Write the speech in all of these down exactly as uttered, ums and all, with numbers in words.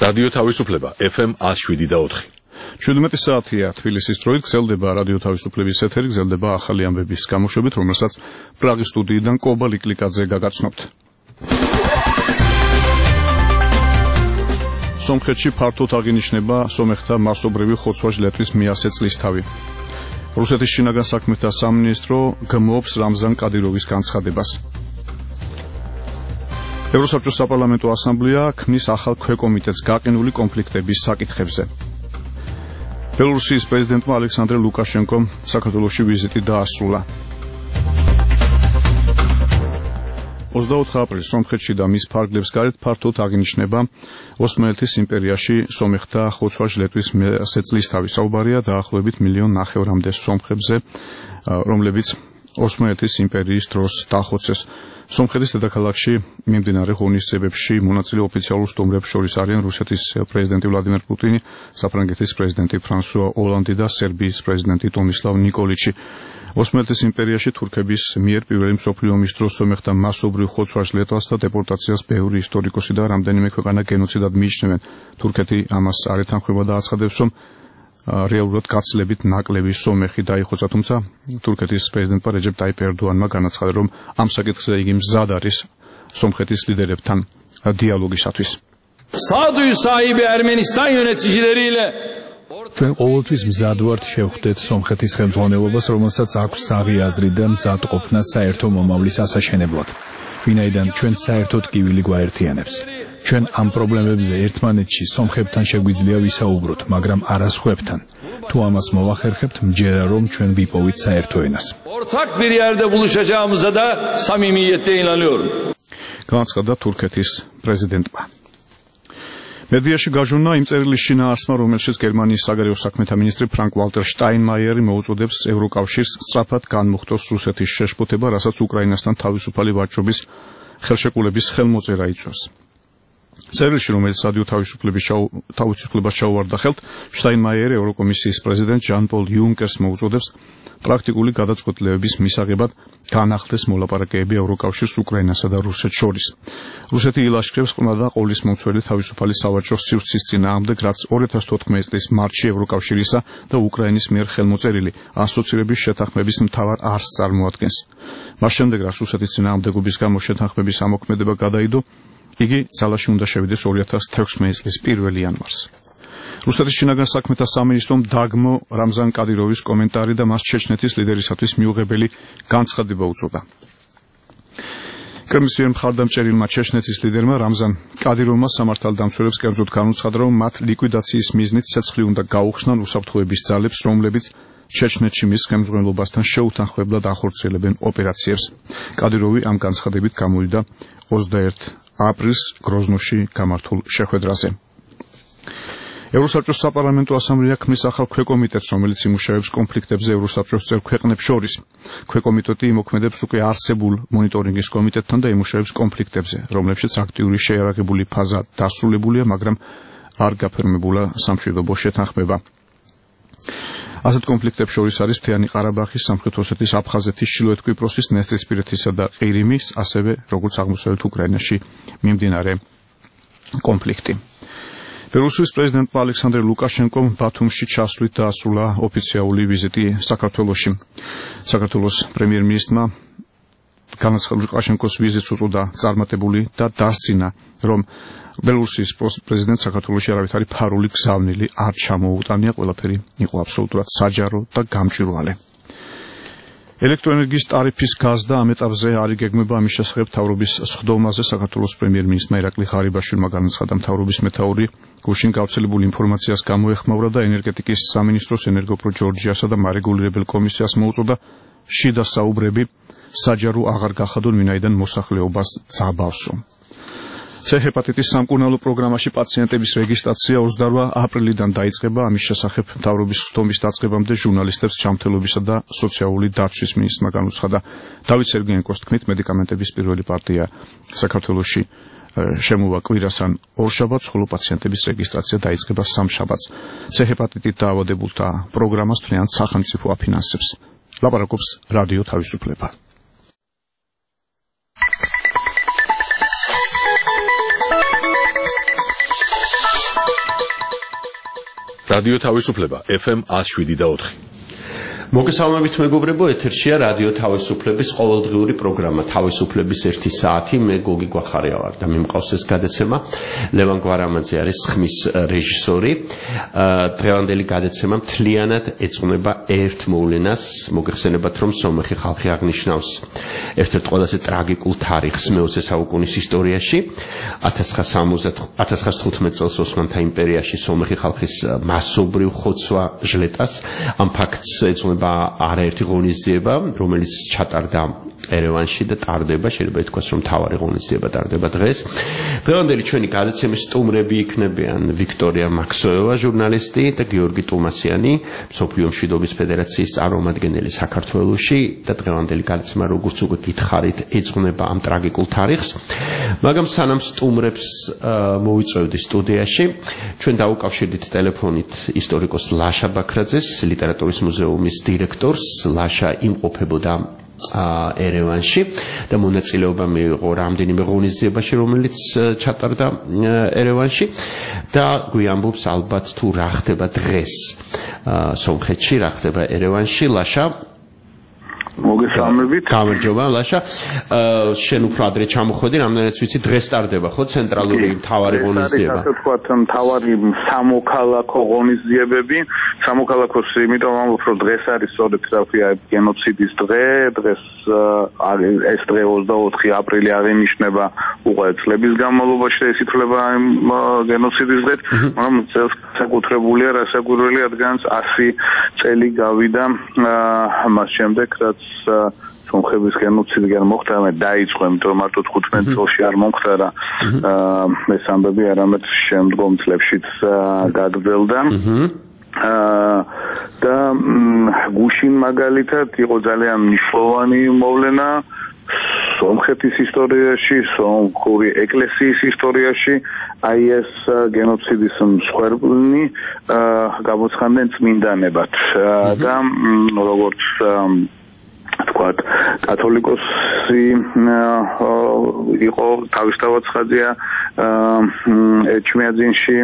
რადიო თავისუფლება ეფ ემ one oh seven და four. შვიდმეტი საათია თბილისის დროით გრძელდება რადიო თავისუფლების ეთერი, გრძელდება ახალი ამბების გამოშვებით, რომელსაც პრაღის სტუდიიდან კობა ლიკლიკაძე გაგაცნობთ. სომხეთში ფართოდ აღინიშნება სომეხთა მასობრივი ხოცვა-ჟლეტვის მეათე წლისთავი. რუსეთის შინაგან საქმეთა სამინისტრო გმობს რამზან კადიროვის განცხადებას. ევროსაბჭოს საპარლამენტო ასამბლეა ქმნის ახალ ქვეკომიტეტს გაყინული კონფლიქტების საკითხებზე. ბელორუსიის პრეზიდენტმა ალექსანდრე ლუკაშენკომ საქართველოში ვიზიტი დაასრულა. ოცდაოთხ აპრილს სომხეთში და მის ფარგლებს გარეთ ფართოდ აღინიშნება ოსმალეთის იმპერიაში სომეხთა ხოცვა-ჟლეტვის მეათე წლისთავი. საუბარია დაახლოებით მილიონ ნახევრამდე სომხებზე, რომლებიც ოსმალეთის იმპერიის დროს დახოცეს. სომხეთის დედაქალაქში მიმდინარე ღონისძიებებში მონაწილე ოფიციალურ სტუმრებს შორის არიან რუსეთის პრეზიდენტი ვლადიმერ პუტინი, საფრანგეთის პრეზიდენტი ფრანსუა ოლანდი და სერბიის პრეზიდენტი ტომისლავ ნიკოლიჩი. ოსმალეთის იმპერიაში თურქების მიერ პირველი მსოფლიო ომის დროს სომეხთა მასობრივ ხოცვა-ჟლეტვას და დეპორტაციას ბევრი ისტორიკოსი და რამდენიმე ქვეყანა გენოციდად მიიჩნევენ. თურქეთი ამას არ ეთანხმება და აცხადებს, რომ რეალურად გაცილებით ნაკლები სომეხი დაიხოცა, თუმცა თურქეთის პრეზიდენტმა რეჯეპ ტაიპ ერდოანმა განაცხადა, რომ ამ საკითხზე იგი მზად არის სომხეთის ლიდერებთან დიალოგისათვის. Sağduyu sahibi Ermenistan yöneticileriyle ჩვენ ყოველთვის მზად ვართ შევხვდეთ სომხეთის ხელმძღვანელობას, რომელსაც აქვს საღი აზრი და მზად ყოფნა საერთო მომავლის ასაშენებლად. ვინაიდან ჩვენ საერთოდ კივილი გვაერთიანებს. ჩვენ ამ პრობლემებზე ერთმანეთში სომხებთან შეგვიძლია ვისაუბროთ, მაგრამ არა სხვებთან. თუ ამას მოვახერხებთ, მჯერა რომ ჩვენ ვიპოვით საერთო ენას. Ortak bir yerde buluşacağımıza da samimiyetle inanıyorum. განაცხადა თურქეთის პრეზიდენტმა. მედიაში გაჟონა იმ წერილის შინაარსმა, რომელშიც გერმანიის საგარეო საქმეთა მინისტრი ფრანკ ვალტერ შტაინმაიერი მოუწოდებს ევროკავშირს სწრაფად განმუხტოს რუსეთის შეშფოთება, რასაც უკრაინასთან თავისუფალი ვაჭრობის ხელშეკრულების ხელმოწერა იწვევს. წერილში, რომელიც რადიო თავისუფლებას ჩაუვარდა ხელთ, შტაინმაიერი ევროკომისიის პრეზიდენტ ჟან პოლ იუნკერს მოუწოდებს პრაქტიკული გადაწყვეტილებების მისაღებად განახლდეს მოლაპარაკებები ევროკავშირს უკრაინასა და რუსეთს შორის. რუსეთი ილაშქრებს ყრმა და ყოვლისმომცველი თავისუფალი სავაჭრო სივრცის წინააღმდეგ, რაც ორი ათას თოთხმეტი წლის მარტში ევროკავშირისა და უკრაინის მიერ ხელმოწერილი ასოცირების შეთანხმების მთავარ არსს წარმოადგენს. მას შემდეგ, რაც რუსეთის წინააღმდეგობის გამო შეთანხმების ამოქმედება გადაიდო, იგი ძალაში უნდა შევიდეს ორი ათას თექვსმეტი წლის პირველ იანვარს. რუსეთის შინაგან საქმეთა სამინისტრომ დაგმო რამზან კადიროვის კომენტარი და მას ჩეჩნეთის ლიდერისათვის მიუღებელი განცხადება უწოდა. კრემლის მიერ მხარდამჭერილმა ჩეჩნეთის ლიდერმა რამზან კადიროვმა სამართალდამცველებს კერძოდ განუცხადა, რომ მათ ლიკვიდაციის მიზნით ცეცხლი უნდა გაუხსნან უსაფრთხოების ძალებს, რომლებიც ჩეჩნეთში მის ხელმძღვანელობასთან შეუთანხმებლად ახორციელებენ ოპერაციებს. კადიროვი ამ განცხადებით გამოვიდა ოცდაერთი აპრილს გროზნოში გამართულ შეხვედრაზე. ევროსაბჭოს საპარლამენტო ასამბლეა ქმნის ახალ ქვეკომიტეტს, რომელიც იმუშავებს კონფლიქტებზე ევროსაბჭოს წევრ ქვეყნებს შორის. ქვეკომიტეტი იმოქმედებს უკვე არსებულ მონიტორინგის კომიტეტთან და იმუშავებს კონფლიქტებზე, რომლებშიც აქტიური შეიარაღებული ფაზა დასრულებულია, მაგრამ არ გაფორმებულა სამშვიდობო შეთანხმება. ასეთ კონფლიქტებს შორის არის მთიანი ყარაბაღის, სამხრეთ ოსეთის, აფხაზეთის, ჩრდილოეთ კვიპროსის, ნესტრისპირეთისა და ყირიმის, ასევე როგორც აღმოსავლეთ უკრაინაში მიმდინარე კონფლიქტი. ბელორუსიის პრეზიდენტმა ალექსანდრე ლუკაშენკომ ბათუმში ჩასვლით დაასრულა ოფიციალური ვიზიტი საქართველოში. საქართველოს პრემიერ-მინისტრმა ლუკაშენკოს ვიზიტს უწოდა წარმატებული და დასძინა, რომ ბელორუსიის პრეზიდენტს საქართველოში არავითარი ფარული გზავნილი არ ჩამოუტანია, ყველაფერი იყო აბსოლუტურად საჯარო და გამჭვირვალე. ელექტროენერგიის ტარიფის გაზდა ამ ეტაპზე არ იგეგმება, ამის შესახებ მთავრობის სხდომაზე საქართველოს პრემიერ-მინისტრმა ირაკლი ღარიბაშვილმა განაცხადა, მთავრობის მეთაური გუშინ გავრცელებული ინფორმაციას გამოეხმაურა და ენერგეტიკის სამინისტროს ენერგოპრო ჯორჯიასა და მარეგულირებელ კომისიას მოუწოდა შიდა საუბრები საჯარო აღარ გახადონ, ვინაიდან მოსახლეობას ძაბავსო. C ჰეპატიტის სამკურნალო პროგრამაში პაციენტების რეგისტრაცია ოცდარვა აპრილიდან დაიწყება, ამის შესახებ მთავრობის სხდომის დაწყებამდე ჟურნალისტებს ჩამთელობისა და სოციალური დაცვის მინისტრმა განუცხადა. დავით სერგეენკოს თქმით, მედიკამენტების პირველი პარტია საქართველოში შემოვა კვირას ან ორშაბათს, ხოლო პაციენტების რეგისტრაცია დაიწყება სამშაბათს. C ჰეპატიტით დაავადებულთა პროგრამას მთლიანად სახელმწიფო აფინანსებს. ლაპარაკობს რადიო თავისუფლება. რადიო თავისუფლება F M one oh seven და four. მოგესალმებით მეგობრებო, ეთერშია რადიო თავისუფლების ყოველდღიური პროგრამა თავისუფლების ერთი საათი. მე გოგი გვახარია ვარ და მიმყავს ეს გადაცემა. ლევან გვარამაძე არის ხმის რეჟისორი. დღევანდელი გადაცემა მთლიანად ეძღვნება ერთ მოვლენას. მოგეხსენებათ, რომ სომეხი ხალხი აღნიშნავს ერთ-ერთ ყველაზე ტრაგიკულ თარიღს მეოცე საუკუნის ისტორიაში. ათას ცხრაასა თხუთმეტ წელს ოსმანთა იმპერიაში სომეხი ხალხის მასობრივ ხოცვა ჟლეტას. ამ ფაქტს ეძღვნება არაერთი ღონისძიება, რომელიც ჩატარდა ერევანში და ტარდება, შეიძლება ითქვას, რომ მთავარი ღონისძიება ტარდება დღეს. დღევანდელი ჩვენი გადაცემის სტუმრები იქნებიან ვიქტორია მაქსოევა, ჟურნალისტი და გიორგი ტუმასიანი, მსოფლიო მშვიდობის ფედერაციის წარმომადგენელი საქართველოში და დღევანდელი გადაცემა, როგორც უკვე გითხარით, ეძღვნება ამ ტრაგიკულ თარიღს. მაგრამ სანამ სტუმრებს მოვიწვევდი სტუდიაში, ჩვენ დავუკავშირდით ტელეფონით ისტორიკოს ლაშა ბაქრაძეს, ლიტერატურის მუზეუმის დირექტორს. ლაშა იმყოფებოდა ერევანში და მონაწილეობა მიიღო რამდენიმე ღონისძიებაში, რომელიც ჩატარდა ერევანში და გვიამბობს ალბათ თუ რა ხდება დღეს სომხეთში, რა ხდება ერევანში. ლაშა, მოგესალმებით. გამარჯობა ლაშა. შენ უფრო ადრე ჩამოხვედი, რამდენიც ვიცი დღეს ტარდება ხო ცენტრალური მთავარი ღონისძიება? ასე ვთქვათ, მთავარი სამოქალაქო ღონისძიებები. სამოქალაქოს იმიტომ ამბობ, რომ დღეს არის სწორედ გენოციდის დღე. დღეს ეს დღე ოცდაოთხი აპრილი აღინიშნება უყურე წლების განმავლობაში და ეს ითვლება გენოციდის დღედ, მაგრამ წელს საკუთრებულია რასაკვირველი, რადგან ასი წელი გავიდა მას შემდეგ, რაც სომხების გენოციდი მოხდა, მე დაიწყო, იმიტომ რომ მარტო თხუთმეტ წელში არ მომხდარა ეს ამბები, არამედ შემდგომ წლებშიც გაგრძელდა. და გუშინ მაგალითად იყო ძალიან მნიშვნელოვანი მოვლენა სომხეთის ისტორიაში, სომხური ეკლესიის ისტორიაში. აი ეს გენოციდის მსხვერპლნი გამოცხადდნენ წმინდანებად და როგორც თქვათ, კათოლიკოსი იყო თავისთავად ხაზია ეჩმიაძინში,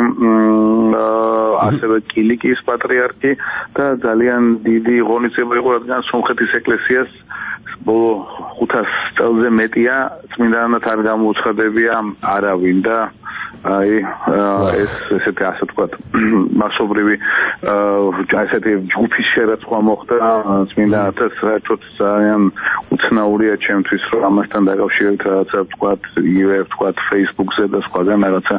ასევე კილიკიის პატრიარქი და ძალიან დიდი ღონისძიება იყო, რადგან სომხეთის ეკლესიას ბოლო ხუთას წელზე მეტია წმინდანად არ გამოუცხადებია არავინ და აი ეს ესეთი ასე ვთქვათ მასობრივი ასეთი ჯგუფის შერაცხვა მოხდა წმინდანათა. საერთოდ ძალიან უცნაურია ჩემთვის, რომ ამასთან დაკავშირებით რაღაცა ვთქვათ იგივე ვთქვათ Facebook-ზე და სხვაგან რაღაცა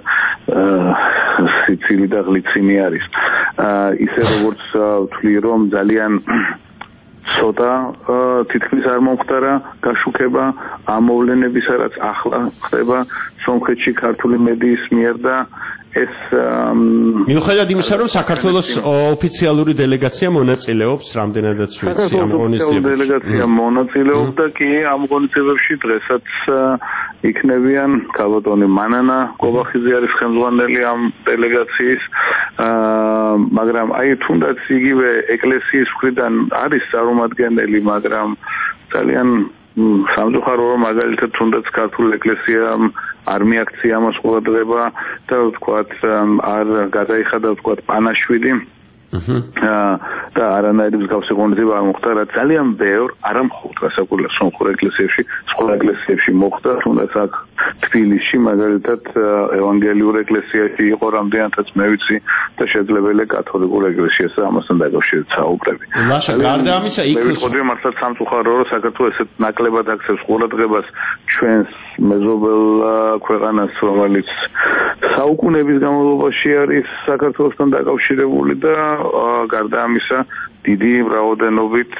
სიცილი და გლიცინი არის. ისე როგორც ვთვლი, რომ ძალიან ცოტა თითქმის არ მომხდარა გაშუქება ამ მოვლენებისა, რაც ახლა ხდება სომხეთში ქართული მედიის მიერ და ეს მიუხედავად იმისა, რომ საქართველოს ოფიციალური დელეგაცია მონაწილეობს, რამდენადაც ვიცი ამ ღონისძიებებში. დელეგაცია მონაწილეობდა კი ამ ღონისძიებებში, დღესაც იქნებიან ქალბატონი მანანა კობახიძე არის ხელმძღვანელი ამ დელეგაციის, მაგრამ აი თუნდაც იგივე ეკლესიის მხრიდან არის წარმომადგენელი, მაგრამ ძალიან სამწუხარო, რომ მაგალითად თუნდაც ქართული ეკლესიამ არ მიაქცია ამას ყურადღება და ვთქვათ არ გადაიხადა ვთქვათ პანაშვილი და არანაირი მსგავსი ღონისძიება არ მოხდა, რაც ძალიან ბევრ არა მხოლოდ გასაკუთრებულად სომხურ ეკლესიებში, სხვა ეკლესიებში მოხდა, თუნდაც აქ თბილისში მაგალითად ევანგელიურ ეკლესიაში იყო რამდენადაც მე ვიცი და შესაძლებელია კათოლიკურ ეკლესიასა ამასთან დაკავშირებით საუბრები. ლაშა, გარდა ამისა, იქ მე ვიტყოდი მართლაც სამწუხარო, რომ საქართველოს ესეთ ნაკლებად აქცევს ყურადღებას ჩვენს მეზობელ ქვეყანას, რომელიც საუკუნეების განმავლობაში არის საქართველოსთან დაკავშირებული და გარდა ამისა დიდი რაოდენობით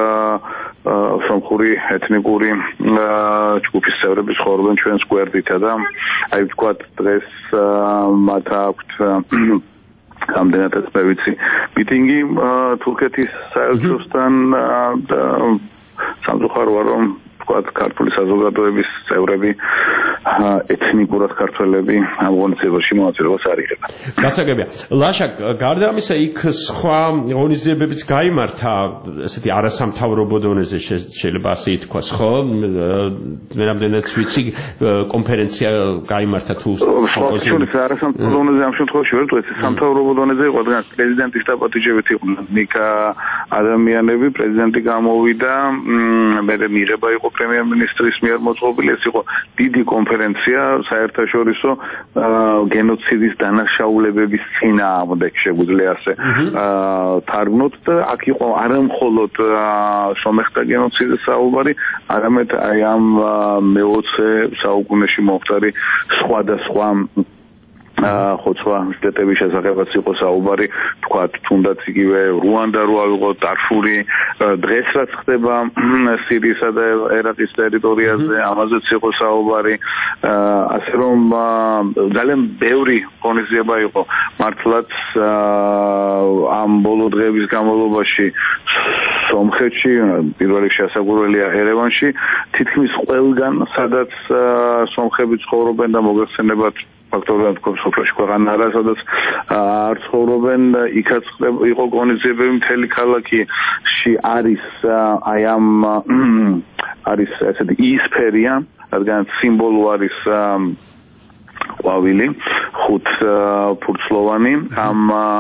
სომხური ეთნიკური ჯგუფის წევრები ცხოვრობენ ჩვენს გვერდითა და აი ვთქვათ დღეს მათ აქვთ რამდენადაც მე ვიცი მიტინგი თურქეთის საელჩოსთან და სამწუხაროა, რომ ვთქვათ ქართული საზოგადოების წევრები ეთნიკურად ქართველები ამ ღონისძიებაში მონაწილეობას არ იღებენ. გასაგებია. ლაშა, გარდა ამისა, იქ სხვა ღონისძიებებიც გაიმართა, ესეთი არასამთავრობო დონეზე შეიძლება ასე ითქვას, ხო? მე რამდენად ვიცი, კონფერენცია გაიმართა თუ სხვა შორის არასამთავრობო დონეზე ამ შემთხვევაში ვერ ვთქვი, სამთავრობო დონეზე იყო, რადგან პრეზიდენტის დაპატიჟებით იყვნენ ნიკა ადამიანები, პრეზიდენტი გამოვიდა, მე მიღება იყო პრემიერ-მინისტრის მიერ მოწყობილი, ეს იყო დიდი კონფერენცია საერთაშორისო გენოციდის დანაშაულებების წინააღმდეგ, შეგვიძლია ასე თარგმნოთ და აქ იყო არა მხოლოდ სომეხთა გენოციდის საუბარი, არამედ აი ამ მეოცე საუკუნეში მომხდარი სხვადასხვა ხოცვა შტატების შესახებაც იყო საუბარი, თქვა თუნდაც იგივე რუანდა რო ავიღოთ, დარფური, დღეს რაც ხდება სირიისა და ერაყის ტერიტორიაზე, ამაზეც იყო საუბარი, ასე რომ ძალიან ბევრი ღონისძიება იყო მართლაც ამ ბოლო დღეების განმავლობაში სომხეთში, პირველ რიგში ასაკურველია ერევანში, თითქმის ყველგან, სადაც სომხები ცხოვრობენ და მოგეხსენებათ ფაქტორად თქოს სოფლში ქვეყანა არა, სადაც არ ცხოვრობენ, იქაც იყო ღონისძიებები, მთელი ქალაქში არის აი ამ არის ესეთი იისფერია, რადგან სიმბოლო არის ყვავილი, ხუთ ფურცლოვანი, ამ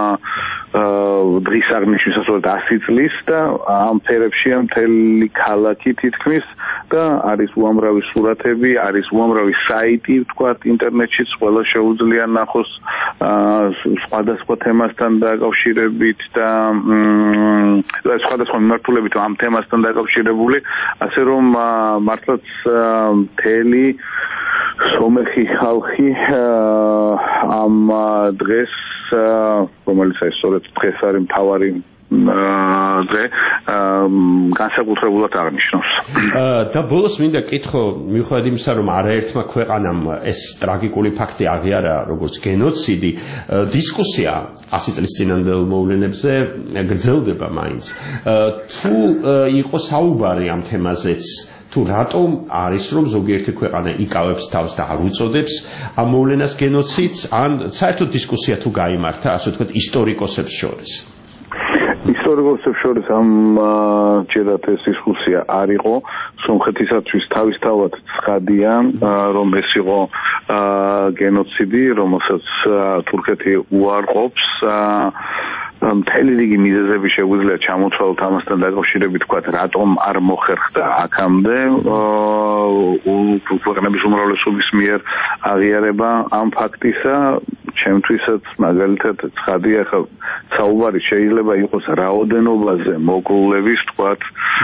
დღის აღნიშვნის ასი წლის და ამ ფერებშია მთელი ქალაქი თითქმის და არის უამრავი სურათები, არის უამრავი საიტი, ვთქვათ, ინტერნეტშიც ყველა შეუძლია ნახოს სხვადასხვა თემასთან დაკავშირებით და სხვადასხვა მიმართულებით ამ თემასთან დაკავშირებული, ასე რომ მართლაც მთელი სომეხი ხალხი ამ დღეს, რომელიც აი სწორედ დღეს არის მთავარი დღე, განსაკუთრებულად აღნიშნავს. და ბოლოს მინდა კითხო, მიუხედავად იმისა, რომ არაერთმა ქვეყანამ ეს ტრაგიკული ფაქტი აღიარა როგორც გენოციდი, დისკუსია ასი წლის წინანდელ მოვლენებზე გრძელდება მაინც. თუ იყო საუბარი ამ თემაზეც, თუ რატომ არის რომ ზოგიერთი ქვეყანა იკავებს თავს და არ უწოდებს ამ მოვლენას გენოციდს, ან საერთოდ დისკუსია თუ გაიმართა, ასე ვთქვათ, ისტორიკოსებს შორის? ისტორიკოსებს შორის ამ ჯერათ ეს დისკუსია არ იყო, სომხეთისათვის თავისთავად ცხადია, რომ ეს იყო გენოციდი, რომელსაც თურქეთი უარყოფს. მთელი რიგი მიზეზები შეგვიძლია ჩამოთვალოთ ამასთან დაკავშირებით, თქვათ, რატომ არ მოხერხდა აქამდე ქვეყნების უმრავლესობის მიერ აღიარება ამ ფაქტისა. ჩემთვისაც მაგალითად ცხადია, ხა საუბარი შეიძლება იყოს რაოდენობაზე მოკლულების, თქვათ,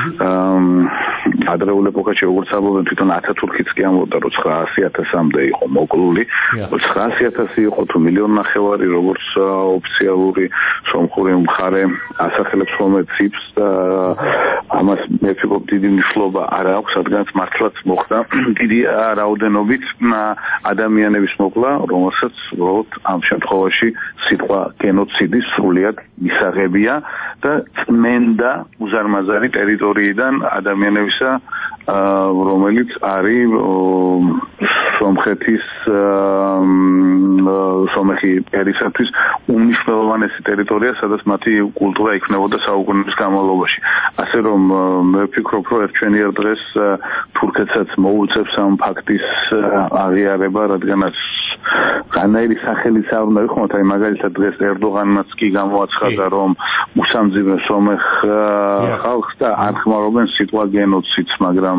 ადრეულ ეპოქაში როგორც ამბობენ, თვითონ ათათურქიც კი ამბობდა, რომ ცხრაასი ათასამდე იყო მოკლული, ცხრაასი ათასი იყო თუ მილიონი ნახევარი, როგორც ოფიციალური სომხური მხარე ასახელებს ხოლმე ციფრს და ამას მე ვფიქრობ დიდი მნიშვნელობა არ აქვს, რადგან მართლაც მოხდა დიდი რაოდენობით ადამიანების მოკლა, რომელსაც უბრალოდ ამ შემთხვევაში სიტყვა გენოციდი სრულიად მისაღებია და წმენდა უზარმაზარი ტერიტორიიდან ადამიანებისა, რომელიც არის სომხეთის სომეხი ერისათვის უმნიშვნელოვანესი ტერიტორია, სადაც მათი კულტურა იქნებოდა საუკუნეების განმავლობაში. ასე რომ მე ვფიქრობ, რომ ერთჩვენიერ დღეს თურქეთსაც მოუწევს ამ ფაქტის აღიარება, რადგანაც განაირი სახელიც არ უნდა ვიხმოთ, აი მაგალითად დღეს ერდოღანმაც კი გამოაცხადა, რომ უსამძიმე სომეხ ხალხს და არ ხმარობენ სიტყვა გენოციდს, მაგრამ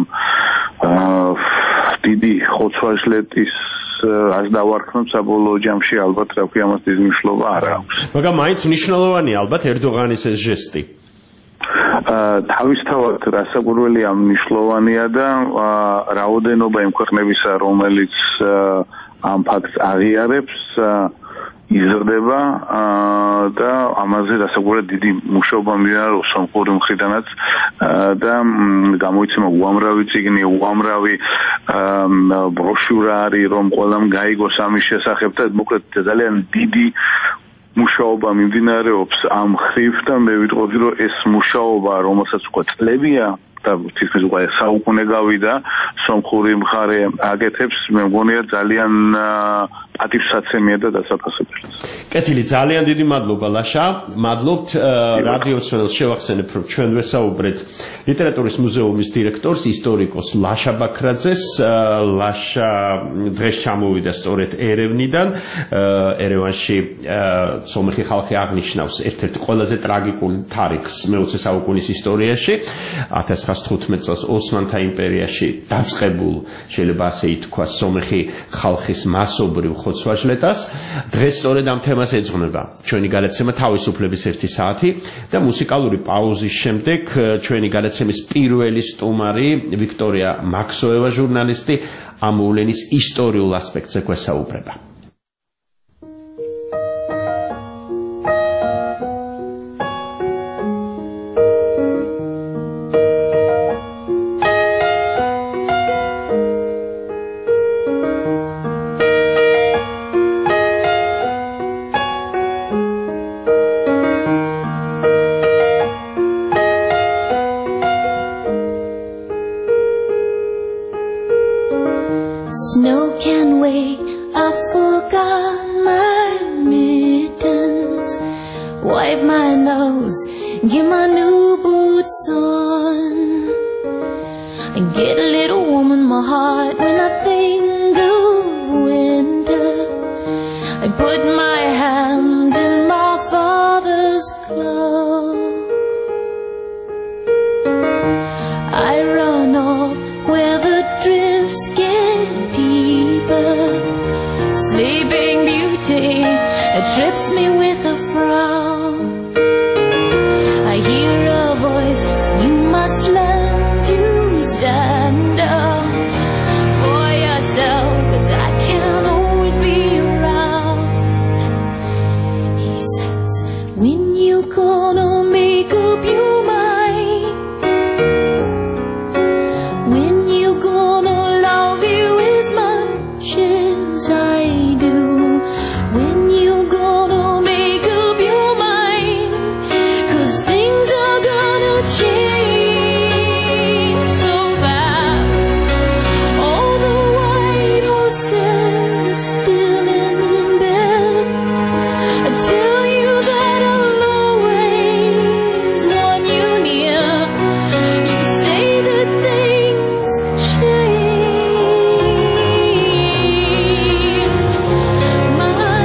დიდი ხოცვა-ჟლეტის ას დავარქმევ საბოლოო ჯამში ალბათ რა ქვია ამას დიდი მნიშვნელობა არ აქვს. მაგრამ მაინც მნიშვნელოვანია ალბათ ერდოღანის ეს ჟესტი. თავისთავად რასაკვირველია მნიშვნელოვანია და რაოდენობა იმ ქვეყნებისა, რომელიც ამ ფაქტს აღიარებს, იზრდება და ამაზე რასაკვირველია დიდი მუშაობა მიმდინარეობს სომხური მხრიდანაც და გამოიცემა უამრავი წიგნი, უამრავი ბროშურა არის, რომ ყველამ გაიგოს ამის შესახებ და მოკლედ ძალიან დიდი მუშაობა მიმდინარეობს ამ ხრივ და მე ვიტყოდი, რომ ეს მუშაობა, რომელსაც უკვე წლებია და თითქმის უკვე საუკუნე გავიდა სომხური მხარე აკეთებს, მე მგონია ძალიან პატივსაცემია და დასაფასებელი. კეთილი, ძალიან დიდი მადლობა ლაშა. მადლობთ რადიოს ველს შევახსენებ, რომ ჩვენ ვესაუბრეთ ლიტერატურის მუზეუმის დირექტორს, ისტორიკოს ლაშა ბაქრაძეს. ლაშა დღეს ჩამოვიდა სწორედ ერევნიდან. ერევანში სომეხი ხალხი აღნიშნავს ერთ-ერთ ყველაზე ტრაგიკულ თარიღს მეოცე საუკუნის ისტორიაში. ათას ცხრაას თხუთმეტ წელს ოსმანთა იმპერიაში დაწყებულ, შეიძლება ასე ითქვას, სომეხი ხალხის მასობრივ ხოცვა-ჟლეტას. დღეს სწორედ ამ თემას ეძღვნება ჩვენი გადაცემა თავისუფლების ერთი საათი და მუსიკალური პაუზის შემდეგ ჩვენი გადაცემის პირველი სტუმარი ვიქტორია მაქსოევა, ჟურნალისტი, ამ მოვლენის ისტორიულ ასპექტზე გვესაუბრება. Snow can wait, I forgot my mittens. Wipe my nose, get my new boots on. I get a little warm in my heart when I think of winter. I put my hands in my father's clothes. I run off where the drifts get deeper. Sleeping Beauty, it trips me with a frown. I hear a voice, you must learn to stand up for yourself, 'cause I can't always be around. He says, when you gonna make up your mind? When you gonna love you as much as I do? When you gonna make up your mind? 'Cause things are gonna change so fast. All the white horses are still in bed. I tell you that I'll always want you near. You can say that things change, my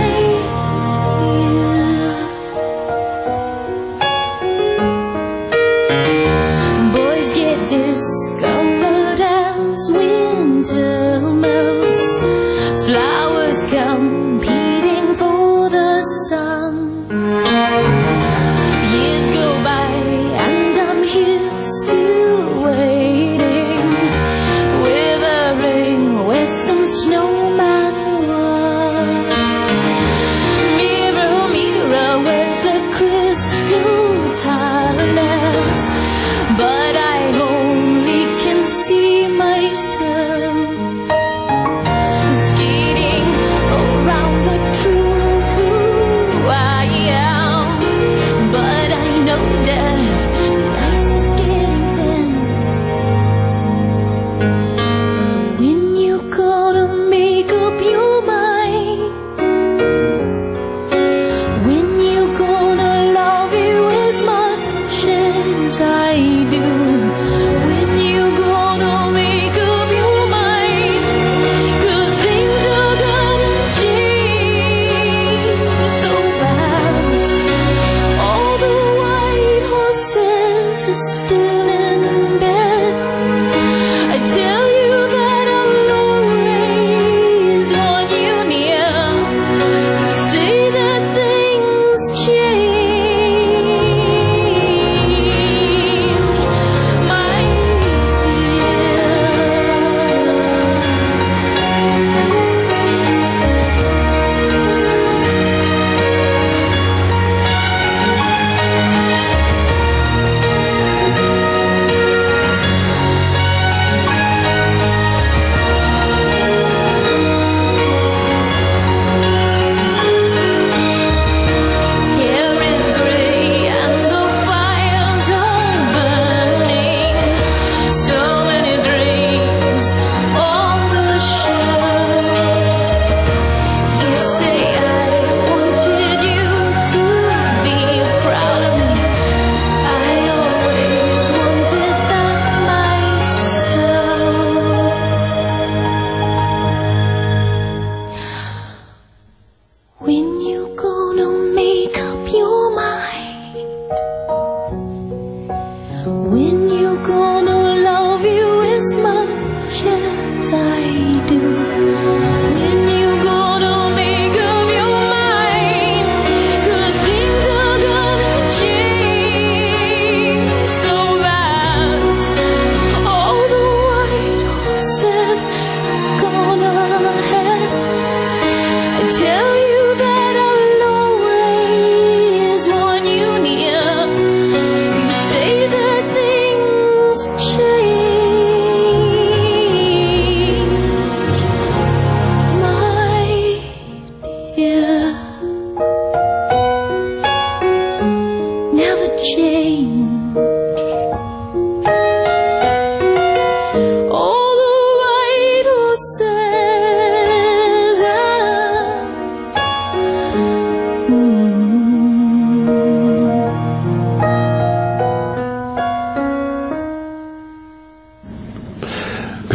dear. Boys get discovered as winter melts. Flowers competing for the sun. Years go by and I'm here still waiting, withering where some snowman was. Mirror, mirror, where's the crystal palace? But I only can see myself.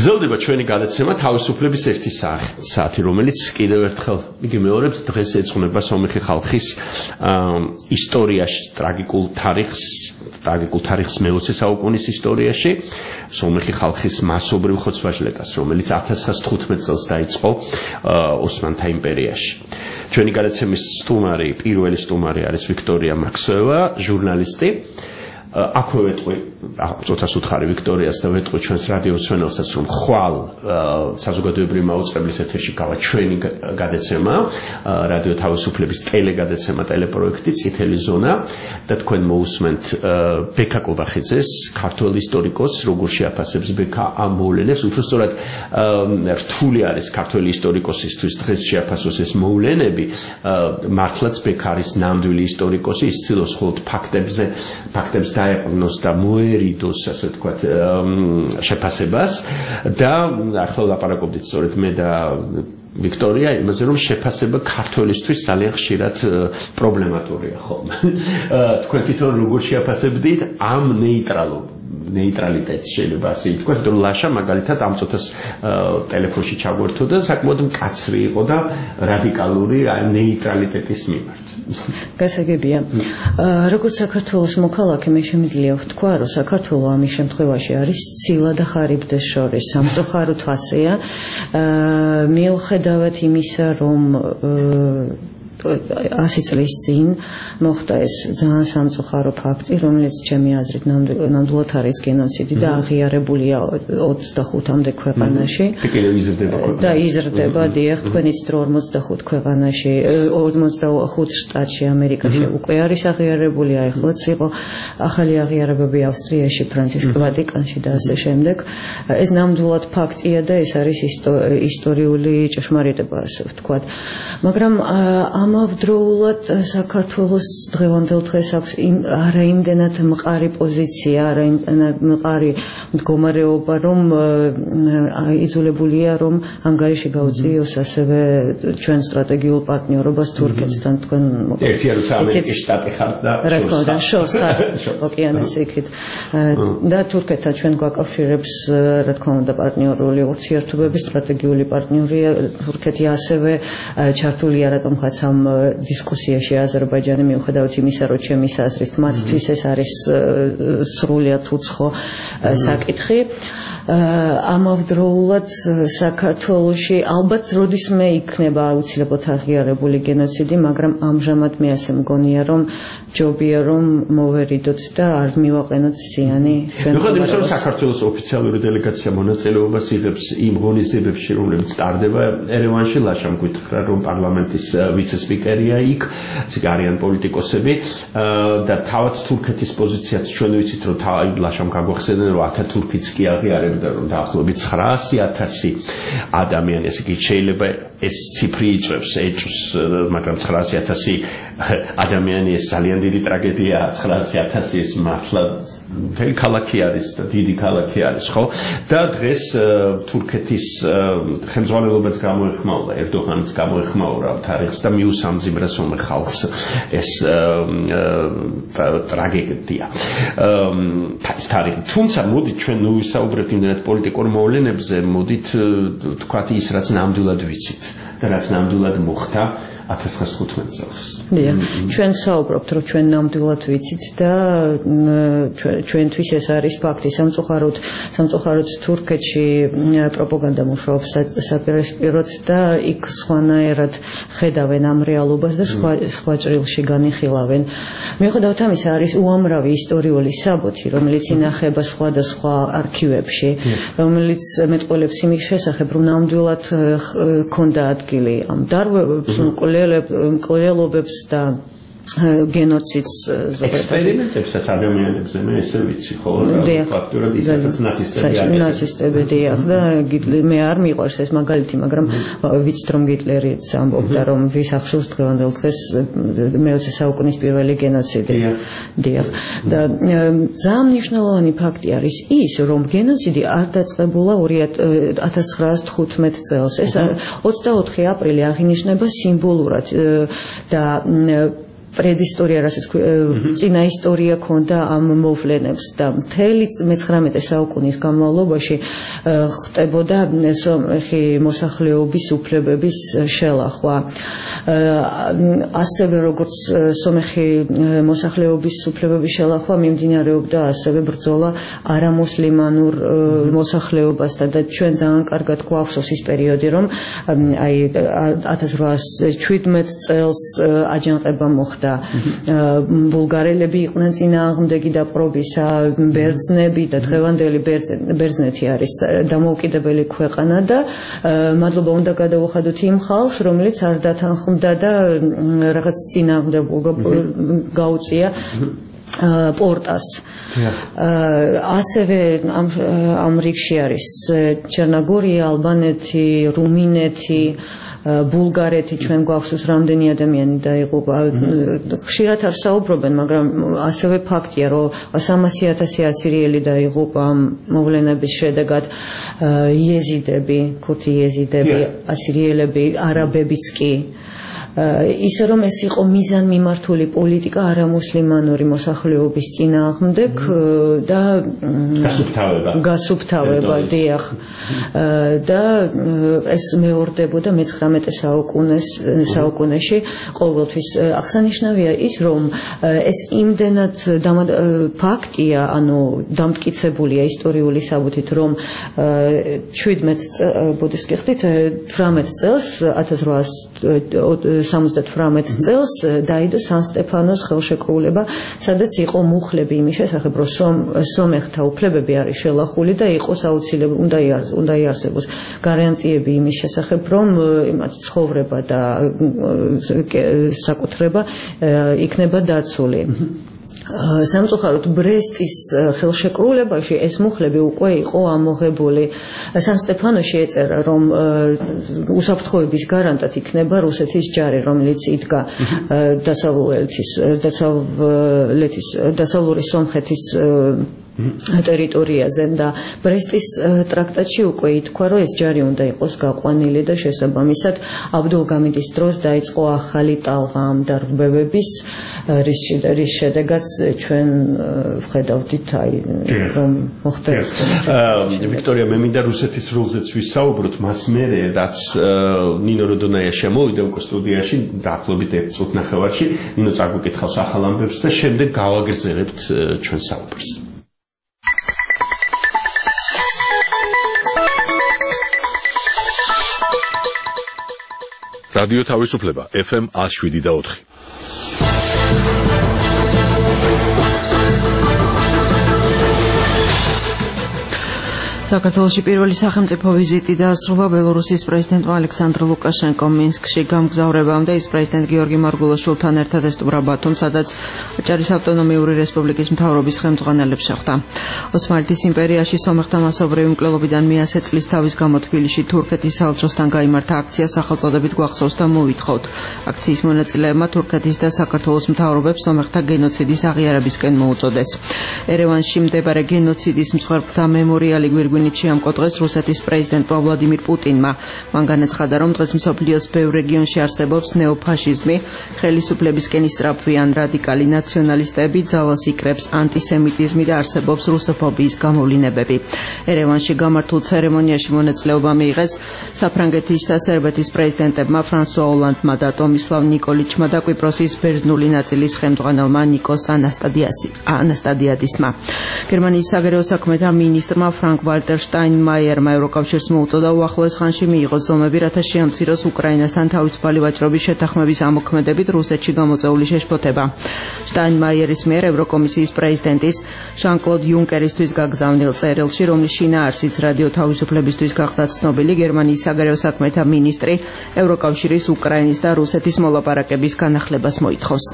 გრძელდება ჩვენი გადაცემა თავისუფლების ერთი საათი, რომელიც კიდევ ერთხელ იგი მეორებს დღეს ეძღვნება სომეხი ხალხის ისტორიაში ტრაგიკულ თარიღს, ტრაგიკულ თარიღს მეოცე საუკუნის ისტორიაში, სომეხი ხალხის მასობრივ ხოცვა-ჟლეტას, რომელიც ათას ცხრაასა თხუთმეტ წელს დაიწყო ოსმანთა იმპერიაში. ჩვენი გადაცემის სტუმარი, პირველი სტუმარი არის ვიქტორია მაქსოევა, ჟურნალისტი. აქვე ვეტყვი, წოთას უთხარი ვიქტორიას და ვეტყვი ჩვენს რადიო მსმენელსაც, რომ ხვალ საზოგადოებრივი მაუწყებლის ეთერში გავა ჩვენი გადაცემა, რადიო თავისუფლების ტელეგადაცემა, ტელეპროექტი წითელი ზონა და თქვენ მოусმენთ ბექა კობახიძეს, ქართველ ისტორიკოსს, როგორ შეაფასებს ბექა ამ მოვლენებს, უფრო სწორად რთული არის ქართველი ისტორიკოსისთვის დღეს შეაფასოს ეს მოვლენები, მართლაც ბექა არის ნამდვილი ისტორიკოსი, ისწავლოს მხოლოდ ფაქტებზე, ფაქტებს დაეყვნოს და მოერიდოს, ასე ვთქვათ, შეფასებას და ახლა ლაპარაკობდით სწორედ მე და ვიქტორია იმაზე, რომ შეფასება ქართველისთვის ძალიან ხშირად პრობლემატურია ხოლმე. თქვენ თვითონ როგორ შეაფასებდით ამ ნეიტრალურ ნეიტრალიტეტს შეიძლება ასე ვთქვათ, რომ ლაშა მაგალითად ამ წუთას ტელეფონში ჩაგვერთო და საკმაოდ მკაცრი იყო და რადიკალური ნეიტრალიტეტის მიმართ. გასაგებია. როგორც საქართველოს მოქალაქე, მე შემიძლია ვთქვა, რომ საქართველო ამის შემთხვევაში არის ცილა და ხარიბდეს შორის სამწუხარო თვასეა. მიუხედავად იმისა, რომ ასი წლის წინ მოხდა ეს ძალიან სამწუხარო ფაქტი, რომელიც ჩემი აზრით ნამდვილად არის გენოციდი და აღიარებულია ოცდახუთამდე ქვეყანაში. და იზრდება, დიახ, თქვენიც დრო ორმოცდახუთ ქვეყანაში, ორმოცდახუთ შტატში, ამერიკაში უკვე არის აღიარებული, ახლაც იყო ახალი აღიარებები ავსტრიაში, ფრანცისკ ვატიკანში და ასე შემდეგ. ეს ნამდვილად ფაქტია და ეს არის ისტორიული ჭეშმარიტება, ასე ვთქვათ. მაგრამ ამ ამავდროულად საქართველოს დღევანდელ დღეს აქვს არა იმდენად მყარი პოზიცია, არა იმდენად მყარი მდგომარეობა, რომ იძულებულია, რომ ანგარიში გაუწიოს ასევე ჩვენ სტრატეგიულ პარტნიორობას თურქეთთან. თქვენ ერთი არის ამერიკის შტატი ხარ და რა თქმა უნდა, შორს ხარ ოკეანეს იქით. და თურქეთთან ჩვენ გვაკავშირებს, რა თქმა უნდა, პარტნიორული ურთიერთობები, სტრატეგიული პარტნიორია თურქეთი, ასევე ჩართულია რატომღაც ამ დისკუსიაში აზერბაიჯანი, მიუხედავად იმისა, რომ ჩემის აზრით მათთვის ეს არის სრულიად უცხო საკითხი. ამავდროულად საქართველოში ალბათ როდისმე იქნება აუცილებლად აღიარებული გენოციდი, მაგრამ ამჟამად მე ასე მგონია, რომ ჯობია რომ მოვერიდოთ და არ მივაყენოთ ზიანი ჩვენ. მიუხედავად იმისა, რომ საქართველოს ოფიციალური დელეგაცია მონაწილეობას იღებს იმ ღონისძიებებში, რომლებიც ტარდება ერევანში, ლაშამ გითხრა, რომ პარლამენტის ვიცე-სპიკერია იქ, არიან პოლიტიკოსები და თავად თურქეთის პოზიციაც ჩვენ ვიცით, რომ ლაშამ გაგვახსენენ, რომ ათათურქიც კი აღიარებდა, რომ დაახლოებით ცხრაასი ათასი ადამიანი, ესე იგი შეიძლება ეს ციფრი იწვევს, ეჭვს, მაგრამ ცხრაასი ათასი ადამიანი ეს ძალიან დიდი ტრაგედიაა, ცხრაასი ათასი ეს მართლა მთელი ქალაქი არის და დიდი ქალაქი არის, ხო? და დღეს თურქეთის ხელმძღვანელობაც გამოეხმაურა, ერდოღანიც გამოეხმაურა თარიღს და მიუსამძიმრა სომეხ ხალხს ეს ტრაგედია. ეს თარიღი. თუმცა მოდით ჩვენ ნუ ვისაუბრებთ იმდენად პოლიტიკურ მოვლენებზე, მოდით თქვათ ის, რაც ნამდვილად ვიცით და რაც ნამდვილად მოხდა ათას ცხრაასა თხუთმეტ წელს. დიახ, ჩვენ საუბრობთ, რომ ჩვენ ნამდვილად ვიცით და ჩვენთვის ეს არის ფაქტი. სამწუხაროდ, სამწუხაროდ თურქეთში პროპაგანდა მუშაობს საპირისპიროდ და იქ სხვანაირად ხედავენ ამ რეალობას და სხვა სხვა ჭრილში განიხილავენ. მიუხედავად ამისა, არის უამრავი ისტორიული საბუთი, რომელიც ინახება სხვადასხვა არქივებში, რომელიც მეტყველებს იმის შესახებ, რომ ნამდვილად ჰქონდა ადგილი ამ დარღვევებს, მკვლელობებს და გენოციდს ექსპერიმენტებსაც ადამიანებზე მე ესე ვიცი, ხო? ფაქტურად ისაც ნაცისტები არიან. ნაცისტები დიახ და მე არ მიყვარს ეს მაგალითი, მაგრამ ვიცით რომ გიტლერიც ამბობდა, რომ ვის ახსოვს დღევანდელ დღეს მეოცე საუკუნის პირველი გენოციდი. დიახ. და ძალიან მნიშვნელოვანი ფაქტი არის ის, რომ გენოციდი არ დაწყებულა ათას ცხრაასა თხუთმეტ წელს. ეს ოცდაოთხი აპრილი აღინიშნება სიმბოლურად და პრედისტორია, რასაც წინა ისტორია ქონდა ამ მოვლენებს და მთელი მეცხრამეტე საუკუნის განმავლობაში ხდებოდა სომეხი მოსახლეობის უფლებების შელახვა. ასევე როგორც სომეხი მოსახლეობის უფლებების შელახვა მიმდინარეობდა ასევე ბრძოლა არამუსლიმანურ მოსახლეობასთან და ჩვენ ძალიან კარგად გვახსოვს ის პერიოდი, რომ აი ათას რვაასი შვიდმეტ წელს აჯანყება მოხდა. ბულგარელები იყვნენ წინააღმდეგი დაპყრობისა, ბერძნები და დღევანდელი ბერძნეთი არის დამოუკიდებელი ქვეყანა და მადლობა უნდა გადავუხადოთ იმ ხალხს, რომელიც არ დათანხმდა და რაღაც წინააღმდეგობა გაუწია პორტას. ასევე ამ ამ რიგში არის ჩერნოგორია, ალბანეთი, რუმინეთი, ბულგარეთი, ჩვენ გვახსოვს რამდენი ადამიანი დაიღუპა. ხშირად არ საუბრობენ, მაგრამ ასევე ფაქტია, რომ სამასი ათასი ასირიელი დაიღუპა ამ მოვლენების შედეგად. იეზიდები, ქურთი იეზიდები, ასირიელები, არაბებიც კი. ისე რომ ეს იყო მიზანმიმართული პოლიტიკა არამუსლიმანური მოსახლეობის წინააღმდეგ და გასუფთავება გასუფთავება დიახ და ეს მეორდებოდა მეცხრამეტე საუკუნეს საუკუნეში ყოველთვის. აღსანიშნავია ის, რომ ეს იმდენად ფაქტია, ანუ დამტკიცებულია ისტორიული საბუთით, რომ შვიდმეტ ბუდის გიხდით თვრამეტ წელს ათას რვაასი სამოცდათვრამეტ წელს დაიდო სან-სტეფანოს ხელშეკრულება, სადაც იყო მუხლები იმის შესახებ, რომ სომეხთა უფლებები არის შელახული და იყოს აუცილებელი უნდა უნდა იარსებოს გარანტიები იმის შესახებ, რომ იმათ ცხოვრება და საკუთრება იქნება დაცული. სამწუხაროდ ბრესტის ხელშეკრულებაში ეს მუხლები უკვე იყო ამოღებული. სან-სტეფანოში ეწერა, რომ უსაფრთხოების გარანტად იქნება რუსეთის ჯარი, რომელიც იდგა დასავლეთის დასავლეთის დასავლური სომხეთის ტერიტორიაზე და ბრესტის ტრაქტატში უკვე ითქვა, რომ ეს ჯარი უნდა იყოს გაყვანილი და შესაბამისად აბდულგამიდის დროს დაიწყო ახალი ტალღა ამ დარბევების, რის შედეგად ჩვენ ვხედავდით აი რომ მოხდა. ვიქტორია, მე მინდა რუსეთის როლზეც ვისაუბროთ, მას მერე რაც ნინო როდონაია შემოვიდა უკვე სტუდიაში დაახლოებით ერთ წუთნახევარში, ნინო წაგვიკითხავს ახალ ამბებს და შემდეგ გავაგრძელებთ ჩვენ საუბრს. რადიო თავისუფლება ეფ ემ ათს შვიდი და ოთხი. საქართველოში პირველი სახელმწიფო ვიზიტი დაასრულა ბელორუსის პრეზიდენტმა ალექსანდრ ლუკაშენკომ მინსკში გამგზავრებამდე ის პრეზიდენტ გიორგი მარგულაშვილთან ერთად ესტუმრა ბათუმს, სადაც აჭარის ავტონომიური რესპუბლიკის მთავრობის ხელმძღვანელებს შეხვდა. ოსმალეთის იმპერიაში სომეხთა მასობრივი მკვლელობიდან მეათე წლის თავის გამო თბილისში თურქეთის საელჩოსთან გაიმართა აქცია სახელწოდებით გვახსოვს და მოვითხოვთ. აქციის მონაწილეებმა თურქეთის და საქართველოს მთავრობებს სომეხთა გენოციდის აღიარებისკენ მოუწოდეს. ერევანში მდებარე გენოციდის მსხვერპლთა მემორიალი გვირგვინით ამკო დღეს რუსეთის პრეზიდენტმა ვლადიმირ პუტინმა. მან განაცხადა, რომ დღეს მსოფლიოს ბევრ რეგიონში არსებობს ნეოფაშიზმი, ხელისუფლებისკენ ისწრაფვიან რადიკალი ნაციონალისტები, ძალას იკრებს ანტისემიტიზმი და არსებობს რუსოფობიის გამოვლინებები. ერევანში გამართულ ცერემონიაში მონაწილეობა მიიღეს საფრანგეთის და სერბეთის პრეზიდენტებმა, ფრანსუა ოლანდმა და ტომისლავ ნიკოლიჩმა და კვიპროსის ბერძნული ნაწილის ხელმძღვანელმა ნიკოს ანასტადიადისმა. გერმანიის საგარეო საქმეთა მინისტრმა ფრანკ ვალტერ შტაინმაიერმა ევროკავშირს მოუწოდა უახლოეს ხანში მიიღოს ზომები, რათა შეამციროს უკრაინასთან თავისუფალი ვაჭრობის შეთანხმების ამოქმედებით რუსეთში გამოწვეული შეშფოთება. შტაინმაიერის მიერ ევროკომისიის პრეზიდენტის ჟან-კლოდ იუნკერისთვის გაგზავნილ წერილში, რომლის შინაარსიც რადიო თავისუფლებისთვის გახდა ცნობილი, გერმანიის საგარეო საქმეთა მინისტრი ევროკავშირის უკრაინის და რუსეთის მოლაპარაკების განახლებას მოითხოვს.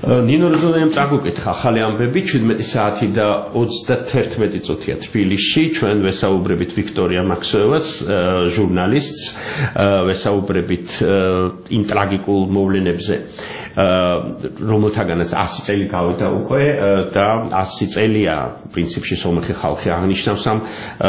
ნინო როდონიამ წაგუკითხა ახალი ამბები შვიდმეტი საათი და ოცდაერთმეტი წუთია თბილისში ჩვენ ვესაუბრებით ვიქტორია მაქსოევას ჟურნალისტს ვესაუბრებით იმ ტრაგიკულ მოვლენებზე რომელთაგანაც ასი წელი გავიდა უკვე და ასი წელია პრინციპში სომეხი ხალხი აღნიშნავს ამ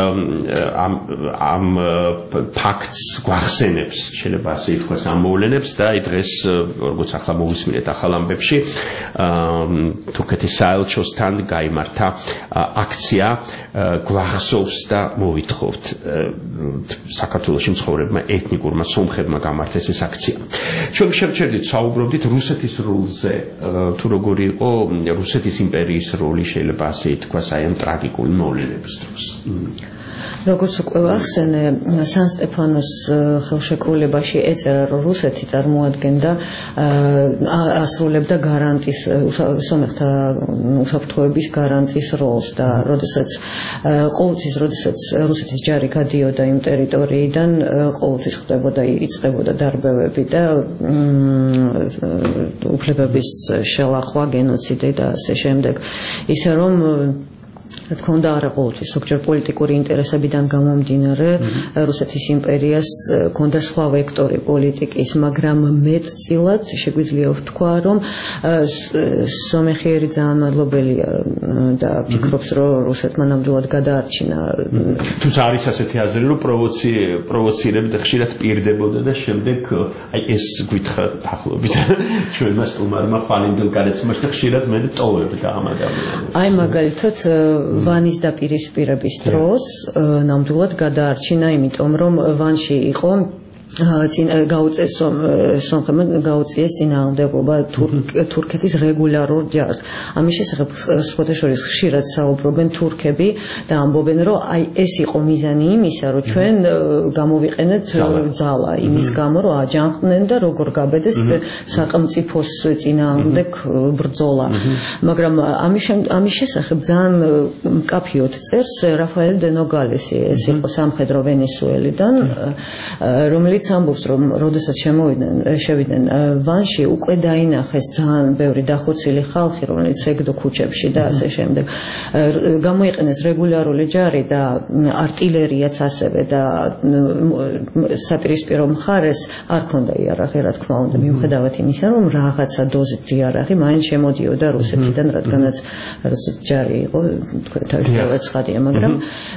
ამ ფაქტს გვახსენებს შეიძლება ასე ითქვას ამ მოვლენებს და დღეს როგორც ახლა მოვისმინეთ ახალ ამბებში თურქეთის საელჩოსთან გაიმართა აქცია გვახსოვს და მოვითხოვთ საქართველოში მცხოვრებმა ეთნიკურმა სომხებმა გამართეს ეს აქცია ჩვენ შევჩერდით საუბრობდით რუსეთის როლზე თუ როგორი იყო რუსეთის იმპერიის როლი შეიძლება ასე ითქვას აი ამ ტრაგიკულ მოვლენების დროს როგორც უკვე ვახსენე, სან-სტეფანოს ხელშეკრულებაში ეწერა, რომ რუსეთი წარმოადგენდა ასრულებდა გარანტის სომეხთა უსაფრთხოების გარანტის როლს და როდესაც ყოველთვის როდესაც რუსეთის ჯარი გადიოდა იმ ტერიტორიიდან, ყოველთვის ხდებოდა იწყებოდა დარბევები და უფლებების შელახვა, გენოციდი და ასე შემდეგ. ისე რომ რა თქმა უნდა არა ყოველთვის ზოგჯერ პოლიტიკური ინტერესებიდან გამომდინარე რუსეთის იმპერიას ჰქონდა სხვა ვექტორი პოლიტიკის, მაგრამ მეტწილად შეგვიძლია ვთქვა, რომ სომეხიერი ძალიან მადლობელია და ფიქრობს, რომ რუსეთმა ნამდვილად გადაარჩინა. თუმცა არის ასეთი აზრი, რომ პროვოცირებდა ხშირად პირდებოდა და შემდეგ აი ეს გვითხრა ახლობით ჩვენმა სტუმარმა ხვალინდელ გადაცემაში და ხშირად მე ტოვებდა ამ ადამიანებს. აი მაგალითად ვანის დაპირისპირების დროს ნამდვილად გადაარჩინა, იმიტომ რომ ვანში იყო გაუწეს სომხებმა გაუწიეს წინააღმდეგობა თურქეთის რეგულარულ ჯარს. ამის შესახებ სხვათა შორის ხშირად საუბრობენ თურქები და ამბობენ, რომ აი ეს იყო მიზანი იმისა, რომ ჩვენ გამოვიყენეთ ძალა იმის გამო, რომ აჯანყდნენ და როგორ გაბედეს სახელმწიფოს წინააღმდეგ ბრძოლა. მაგრამ ამის შესახებ ძალიან მკაფიოდ წერს რაფაელ დე ნოგალესი, ეს იყო სამხედრო ვენესუელიდან, რომელიც ამბობს, რომ როდესაც შემოვიდნენ, შევიდნენ ვანში, უკვე დაინახეს ძალიან ბევრი დახოცილი ხალხი, რომელიც ეგდო ქუჩებში და ასე შემდეგ. გამოიყენეს რეგულარული ჯარი და არტილერიაც ასევე და საპირისპირო მხარეს არ ქონდა იარაღი, რა თქმა უნდა, მიუხედავად იმისა, რომ რაღაცა დოზით იარაღი მაინც შემოდიოდა რუსეთიდან, რადგანაც რუსეთის ჯარი იყო, თქვენ თავისთავად ცხადია, მაგრამ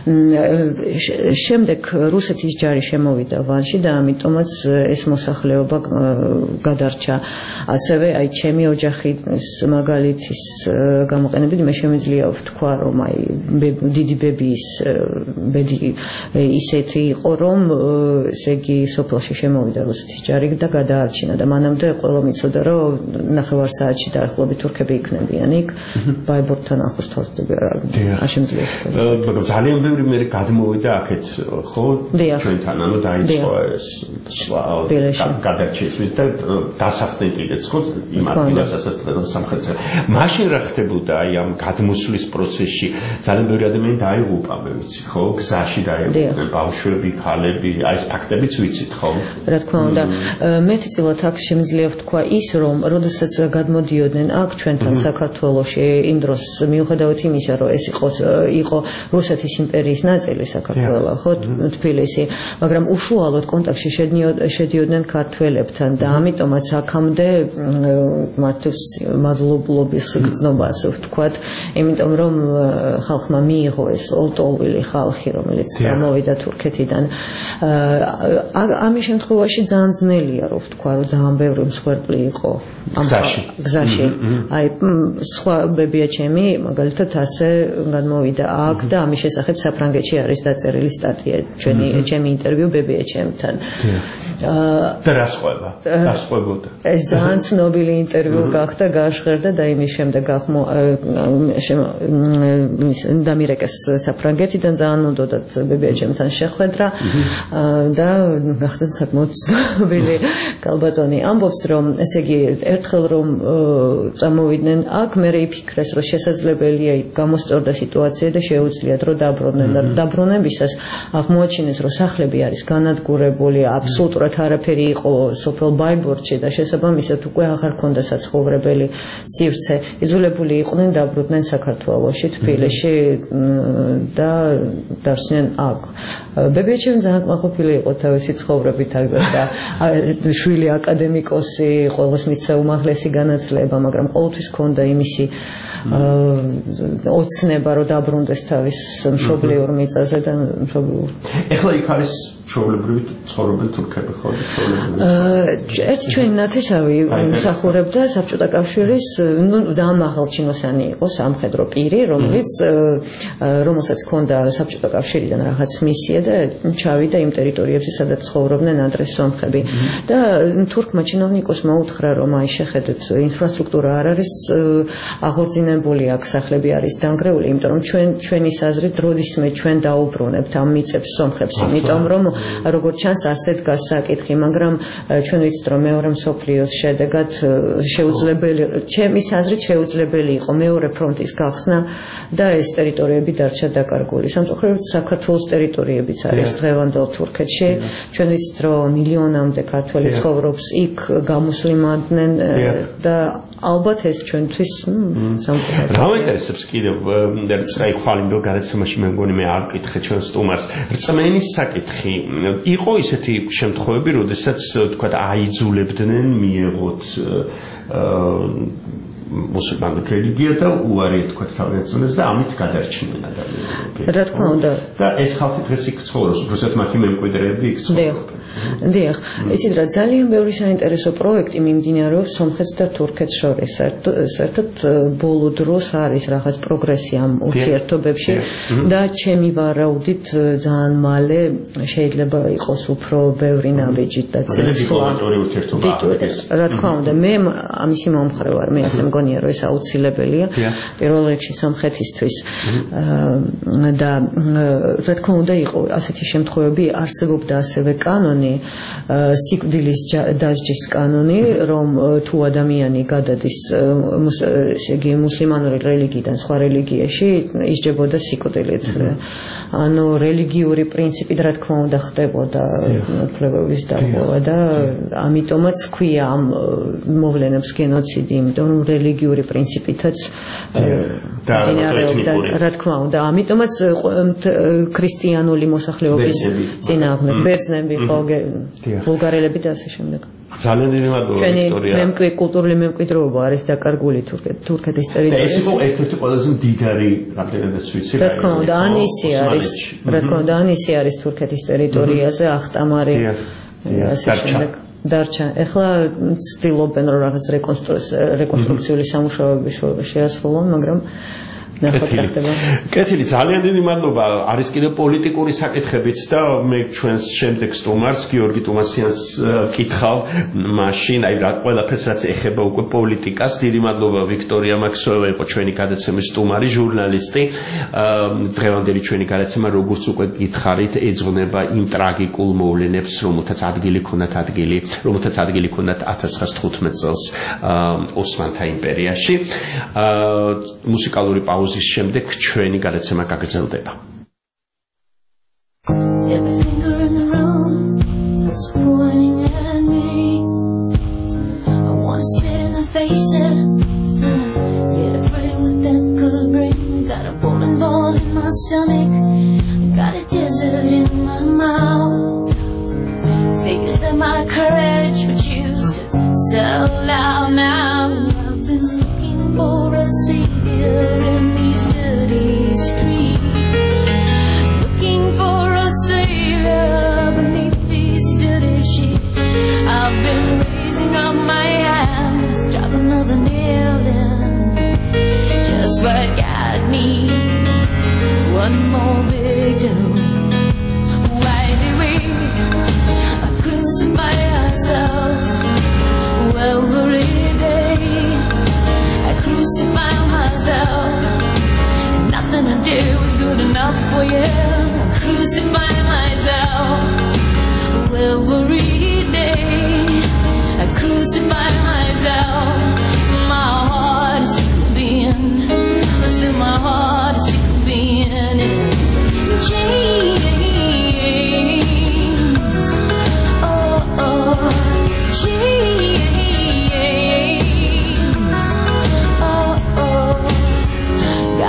შემდეგ რუსეთის ჯარი შემოვიდა ვანში და ამიტომაც ეს მოსახლეობა გადარჩა. ასევე აი ჩემი ოჯახის მაგალითის გამოყენებით მე შემიძლია ვთქვა, რომ აი დიდი ბებიის ბედი ისეთი იყო, რომ ესე იგი სოფელში შემოვიდა რუსეთის ჯარი და გადაარჩინა და მანამდე ყველა მიცოდა, რომ ნახევარ საათში დაახლოებით თურქები იქნებიან იქ ბაიბურთთან ახლოს თავსდება არ შემიძლია ვთქვა. მაგრამ ძალიან ბევრი მე გადმოვიდა აქეთ, ხო? ჩვენთან ანუ დაიწყო ეს გადარჩენისთვის და დასახდნენ კიდეც ხო იმ ადგილას ასასწრებენ სამხრეთზე. მაშინ რა ხდებოდა აი ამ გადმოსვლის პროცესში? ძალიან ბევრი ადამიანი დაიღუპა, მე ვიცი, ხო? გზაში დაიღუპნენ ბავშვები, ქალები, აი ეს ფაქტებიც ვიცით, ხო? რა თქმა უნდა, მეტწილად აქ შემიძლია ვთქვა ის, რომ როდესაც გადმოდიოდნენ აქ ჩვენთან საქართველოში იმ დროს მიუხედავად იმისა, რომ ეს იყო იყო რუსეთის იმპერიის ნაწილი საქართველო, ხო, თბილისი, მაგრამ უშუალოდ კონტაქტში შედიოდნენ ქართველებთან და ამიტომაც აქამდე მართავს მადლობლობის გრძნობა, ასე ვთქვათ, იმიტომ რომ ხალხმა მიიღო ეს ოლტოვილი ხალხი, რომელიც წამოვიდა თურქეთიდან. ამის შემთხვევაში ძალიან ძნელია, რომ ვთქვა, რომ ძალიან ბევრი მსხვერპლი იყო ამ გზაში. აი სხვა ბებია ჩემი, მაგალითად ასე გადმოვიდა აქ და ამის შესახებ საფრანგეთში არის დაწერილი სტატია, ჩვენი ჩემი ინტერვიუ ბებია ჩემთან. და რა სხვება? რა სხვებოდა? ეს ძალიან ცნობილი ინტერვიუ გახდა, გაჟღერდა და იმის შემდეგ დამირეკეს საფრანგეთიდან, ძალიან უნდოდათ ბებია ჩემთან შეხვედრა და გახდა საკმაოდ ცნობილი კალბატონი. ამბობს, რომ ესე იგი ერთხელ რომ წამოვიდნენ აქ, მე იფიქრეს, რომ შესაძლებელია გამოსწორდა სიტუაცია და შეუძლიათ რომ დაბრუნდნენ და დაბრუნებისას აღმოაჩინეს, რომ სახლები არის განადგურებული, აბსოლუტურად ფაქტობრივად არაფერი იყო სოფელ ბაიბურთში და შესაბამისად უკვე აღარ ქონდა საცხოვრებელი სივრცე. იძულებული იყვნენ დაბრუნდნენ საქართველოში, თბილისში და დავრჩნენ აქ. ბებიაჩემი ძალიან კმაყოფილი იყო თავისი ცხოვრებით აქ და შვილი აკადემიკოსი, ყოველთვის მისცა უმაღლესი განათლება, მაგრამ ყოველთვის ქონდა იმისი ოცნება რომ დაბრუნდეს თავის მშობლიურ მიწაზე და მშობლიურ. ეხლა იქ არის ჩვეულებრივი ცხოვრობენ თურქები ხო? ერთ ჩვენი ნათესავი მსახურებდა საბჭოთა კავშირის, ნუ დამაღალჩინოსანი იყო სამხედრო პირი, რომელიც რომელსაც ჰქონდა საბჭოთა კავშირიდან რაღაც მისია და ჩავიდა იმ ტერიტორიებზე, სადაც ცხოვრობდნენ ადრე სომხები. და თურქმა ჩინოვნიკოსმა უთხრა, რომ აი შეხედეთ, ინფრასტრუქტურა არ არის აღორძინებული, აქ სახლები არის დანგრეული, იმიტომ რომ ჩვენ ჩვენი აზრით როდისმე ჩვენ დაუბრუნებთ ამ მიწებს სომხებს, იმიტომ რომ როგორც ჩანს ასეთ გასაკითხი, მაგრამ ჩვენ ვიცით რომ მეორე მსოფლიოს შედეგად შეუძლებელი, ჩემის აზრით შეუძლებელი იყო მეორე ფრონტის გახსნა და ეს ტერიტორიები დარჩა დაკარგული. სამწუხაროდ საქართველოს ტერიტორიებიც არის დღევანდელ თურქეთში. ჩვენ ვიცით რომ მილიონამდე ქართველი ცხოვრობს იქ, გამუსლიმანდნენ და ალბათ ეს ჩვენთვის სამწუხაროდ. რა მაინტერესებს კიდევ წაი ხვალინდელ გადაცემაში მე მგონი მე არ ვკითხე ჩვენ სტუმარს. რწმენის საკითხი იყო ისეთი შემთხვევები, როდესაც თქვა აიძულებდნენ მიეღოთ მუსულმანური რელიგია და უარი თქვა თავიანთს და ამით გადარჩნენ ადამიანები. რა თქმა უნდა. და ეს ხალხი დღეს იქ ცხოვრობს, უბრალოდ მათი მემკვიდრეები იქ ცხოვრობენ. დიახ, იცით რა, ძალიან ბევრი საინტერესო პროექტი მიმდინარეობს სომხეთს და თურქეთს შორის. საერთოდ ბოლო დროს არის რაღაც პროგრესი ამ ურთიერთობებში და ჩემი ვარაუდით ძალიან მალე შეიძლება იყოს უფრო ბევრი ნაბიჯი და დიპლომატიური ურთიერთობა. რა თქმა უნდა, მე ამისი მომხრე ვარ, მე ასე მგონია რომ ეს აუცილებელია პირველ რიგში სომხეთისთვის და რა თქმა უნდა იყო ასეთი შემთხვევები, არსებობდა ასევე კანონი, სიკვდილის დასჯის კანონი, რომ თუ ადამიანი გადადის ესე იგი მუსლიმანური რელიგიიდან სხვა რელიგიაში ისჯებოდა სიკვდილით. ანუ რელიგიური პრინციპით რა თქმა უნდა ხდებოდა უფლებების დარღვევა და ამიტომაც ქვია ამ მოვლენებს გენოციდი, იმიტომ რომ რელიგიური პრინციპითაც დინარეობდა რა თქმა უნდა, ამიტომაც ქრისტიანული მოსახლეობის წინააღმდეგ ბერძნები, ბულგარელები და ასე შემდეგ. ძალიან დიდი მადლობა ვიქტორია. მემკვი კულტურული მემკვიდრეობა არის დაკარგული თურქეთის ტერიტორიაზე. ეს იყო ერთ-ერთი ყველაზე მდიდარი, რამდენადაც ვიცი, რა თქმა უნდა, ანისი არის. რა თქმა უნდა, ანისი არის თურქეთის ტერიტორიაზე, ახტამარი. ასე შემდეგ. დარჩა. ეხლა ცდილობენ რომ რაღაც რეკონსტრუქციული სამუშაოები შეასრულონ, მაგრამ კეთილი, ძალიან დიდი მადლობა. არის კიდევ პოლიტიკური საკითხებიც და მე ჩვენს შემდეგ სტუმარს გიორგი ტუმასიანს ვკითხავ მაშინ, აი რა ყველაფერს რაც ეხება უკვე პოლიტიკას. დიდი მადლობა ვიქტორია მაქსოევა იყო ჩვენი გადაცემის სტუმარი, ჟურნალისტი. დღევანდელი ჩვენი გადაცემა, როგორც უკვე გითხარით, ეძღვნება იმ ტრაგიკულ მოვლენებს, რომელთაც ადგილი ქონდათ ადგილი, რომელთაც ადგილი ქონდათ ათას ცხრაას თხუთმეტ წელს ოსმანთა იმპერიაში. მუსიკალური პაუზა ის შემდეგ ჩვენი გადაცემა გაგრძელდება. But God needs one more victim. Why do we crucify ourselves every day? I crucify myself. Nothing I do is good enough for you. I crucify myself every day. I crucify myself. My heart is being. My heart is being in chains. Oh, oh.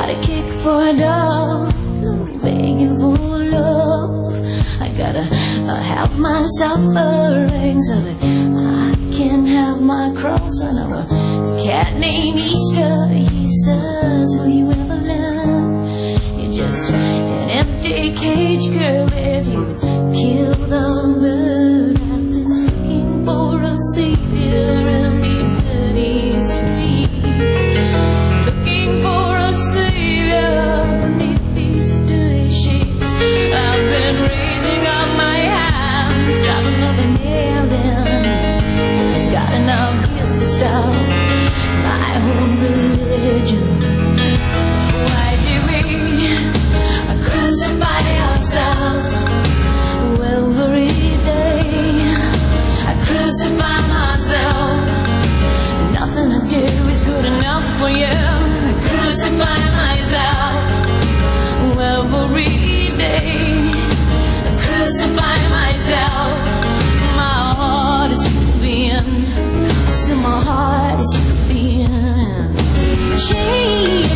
got a kick for a dog, begging for love. I gotta uh, have my suffering so that I can have my cross. I know a cat named Easter. He says, will you ever learn? You're just an empty cage, girl. If you kill the bird, I've been looking for a savior in these dirty streets. Looking for a savior beneath these dirty sheets. I've been raising up my hands, driving another nail in. Got enough guilt to stop my own religion. Why do we crucify ourselves? Well, every day I crucify myself. Nothing I do is good enough for you. I crucify myself. Well, every day I crucify myself. My heart is moving. I see my heart is moving. Chains,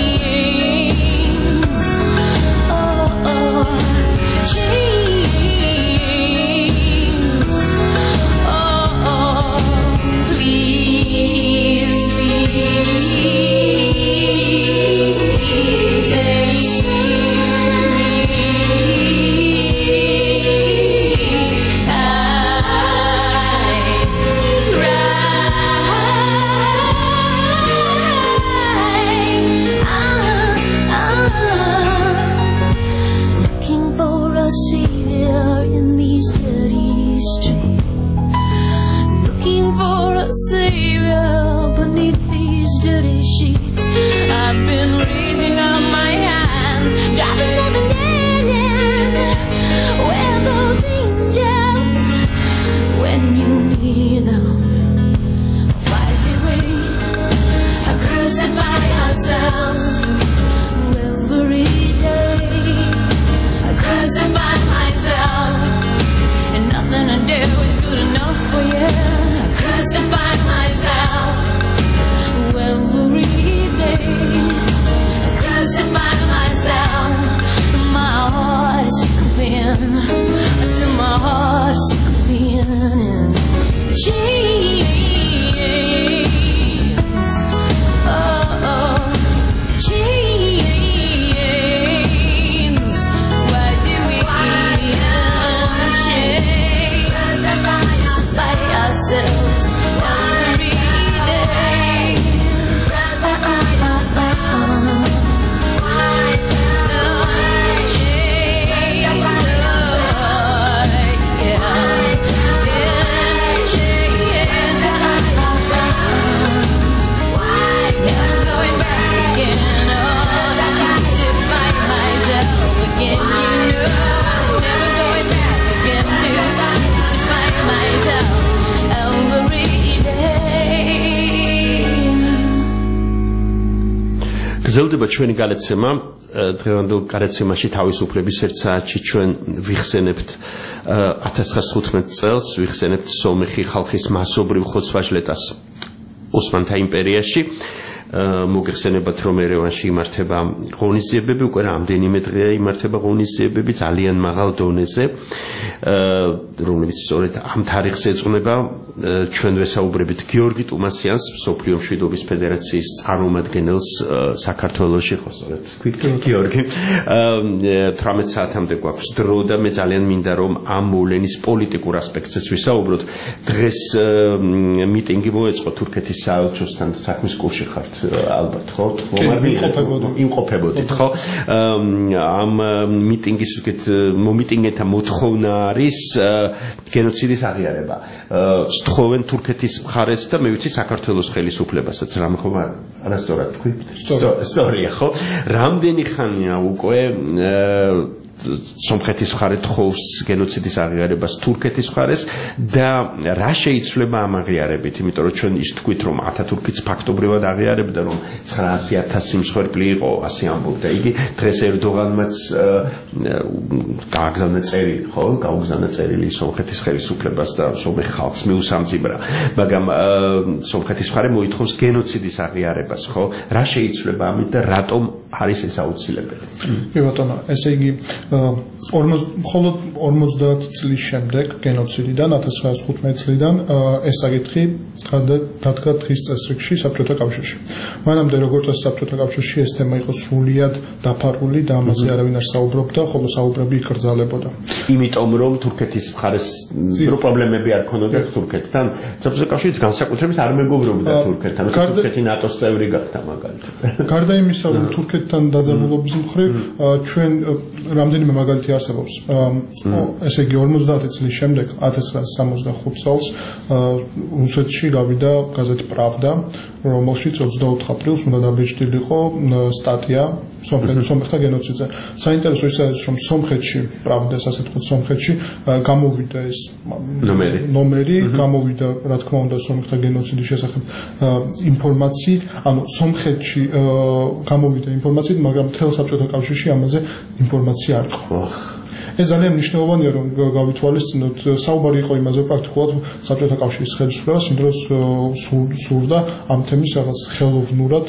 oh, oh, chains. Savior beneath these dirty sheets. I've been raising up my hands, driving them a nail in. Where are those angels when you need them? Why do we crucify ourselves? Every day I crucify myself, and nothing I do is good enough for you. Crucify myself. Well, every day I crucify myself. My heart is sick of being, I see my heart is sick of being in chains. Oh, oh, chains. Why do we in chains? Crucify ourselves. გრძელდება ჩვენი გადაცემა. დღევანდელ გადაცემაში თავისუფლების ერთ საათში ჩვენ ვიხსენებთ ათას ცხრაასოთხმეტ წელს, ვიხსენებთ სომეხი ხალხის მასობრივ ხოცვა-ჟლეტას ოსმანთა იმპერიაში. მოგეხსენებათ, რომ ერევანში იმართება ღონისძიებები, უკვე რამდენიმე დღეა იმართება ღონისძიებები ძალიან მაღალ დონეზე, რომლებიც სწორედ ამ თარიღს ეძღვნება. ჩვენ ვესაუბრებით გიორგი ტუმასიანს, მსოფლიო მშვიდობის ფედერაციის წარმომადგენელს საქართველოში, ხო სწორედ თქვით გიორგი. თვრამეტ საათამდე გვაქვს დრო და მე ძალიან მინდა რომ ამ მოვლენის პოლიტიკურ ასპექტზეც ვისაუბროთ. დღეს მიტინგი მოეწყო თურქეთის საელჩოსთან, საქმის კურსში ხართ ალბათ, ხო? იმყოფებოდით, ხო? ამ მიტინგის მომიტინგეთა მოთხოვნა არის გენოციდის აღიარება. სთხოვენ თურქეთის მხარეს და მე ვიცი საქართველოს ხელისუფლებასაც, რამ ხომ არასწორად თქვი? სწორია, ხო? რამდენი ხანია უკვე სომხეთის მხარე თხოვს გენოციდის აღიარებას თურქეთის მხარეს და რა შეიცვლება ამ აღიარებით, იმიტომ რომ ჩვენ ის თქვით რომ ათათურქიც ფაქტობრივად აღიარებდა რომ ცხრაასი ათასი მსხვერპლი იყო, ასე ამბობდა. იგი დღეს ერდოღანმაც გააგზავნა წერილი, ხო? გაუგზავნა წერილი სომხეთის ხელისუფლებას და სომეხ ხალხს მიუსამძიბრა. მაგრამ სომხეთის მხარე მოითხოვს გენოციდის აღიარებას, ხო? რა შეიცვლება ამით და რატომ არის ეს აუცილებელი? კი ბატონო, ესე იგი მხოლოდ ორმოცდაათი წლის შემდეგ გენოციდიდან ათას ცხრაას თხუთმეტი წლიდან ეს საკითხი დადგა დღის წესრიგში საბჭოთა კავშირში. მანამდე როგორც წესი საბჭოთა კავშირში ეს თემა იყო სრულიად დაფარული და ამაზე არავინ არ საუბრობდა, ხოლო საუბრები იკრძალებოდა. იმიტომ რომ თურქეთის მხარეს პრობლემები არ ქონოდა თურქეთთან, საბჭოთა კავშირიც განსაკუთრებით არ მეგობრობდა თურქეთთან, თურქეთი ნატოს წევრი გახდა მაგალითად. გარდა იმისა, რომ თურქეთთან დაძაბულობის მხრივ ჩვენ რამდენიმე მაგალითი არსებობს. ესე იგი ორმოცდაათი წლის შემდეგ ათას ცხრაას სამოცდახუთ წელს რუსეთში გავიდა გაზეთი პრავდა, რომელშიც ოცდაოთხ აპრილს უნდა დაბეჭდილიყო სტატია სომხეთთა გენოციდზე. საინტერესო ის არის, რომ სომხეთში, პრავდას ასე თქვით, სომხეთში გამოვიდა ეს ნომერი, გამოვიდა, რა თქმა უნდა, სომხთა გენოციდის შესახებ ინფორმაციით, ანუ სომხეთში გამოვიდა ინფორმაციით, მაგრამ მთელ საბჭოთა კავშირში ამაზე ინფორმაცია არ იყო. ეს ძალიან მნიშვნელოვანია, რომ გავითვალისწინოთ. საუბარი იყო იმაზე პრაქტიკულად საბჭოთა კავშირის ხელისუფლებას იმ დროს სურდა ამ თემის რაღაც ხელოვნურად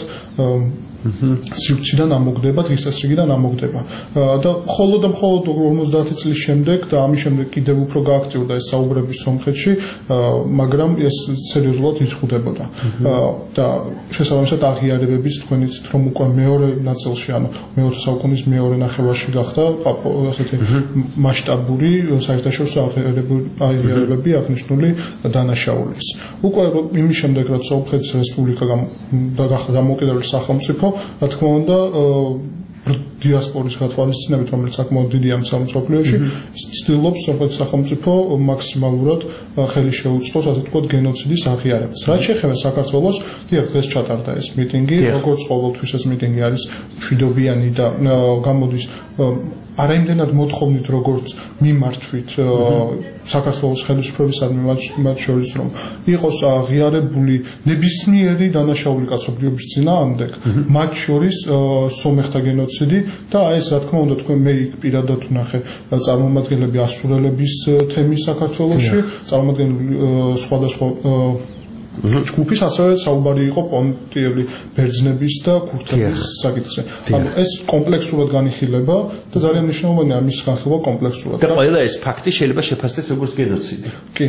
სივრციდან ამოგდება, დღის წესრიგიდან ამოგდება. და მხოლოდ და მხოლოდ ორმოცდაათი წლის შემდეგ და ამის შემდეგ კიდევ უფრო გააქტიურდა ეს საუბრები სომხეთში, მაგრამ ეს სერიოზულად იზღუდებოდა. და შესაბამისად აღიარებებიც თქვენიც რომ უკვე მეორე ნაწილში, ანუ მეოცე საუკუნის მეორე ნახევარში გახდა ასეთი მასშტაბური საერთაშორისო აღიარებები აღნიშნული დანაშაულის. უკვე იმის შემდეგ, რაც სომხეთის რესპუბლიკა გახდა დამოუკიდებელი სახელმწიფო, რა თქმა უნდა, დიასპორის გათვალისწინებით, რომელიც საკმაოდ დიდია მსოფლიოში, ცდილობს სომხეთის სახელმწიფო მაქსიმალურად ხელი შეუწყოს, ასე ვთქვათ, გენოციდის აღიარებას. რაც შეეხება საქართველოს, დიახ, დღეს ჩატარდა ეს მიტინგი, როგორც ყოველთვის ეს მიტინგი არის მშვიდობიანი და გამოდის არაიმდენად მოთხოვნით, როგორც მიმართვით საქართველოს ხელისუფლებისადმი მათ შორის, რომ იყოს აღიარებული ნებისმიერი დანაშაული კაცობრიობის წინააღმდეგ, მათ შორის სომეხთა გენოციდი და ეს რა თქმა უნდა თქვენ მე იქ პირადად ვნახე წარმომადგენლები ასურელების თემის საქართველოში, წარმომადგენლები სხვადასხვა ჯგუფის, ასევე საუბარი იყო პონტიელი ბერძნების და ქურთების საკითხზე. ანუ ეს კომპლექსურად განიხილება და ძალიან მნიშვნელოვანია ამის განხილვა კომპლექსურად. და ყველა ეს ფაქტი შეიძლება შეფასდეს როგორც გენოციდი. კი.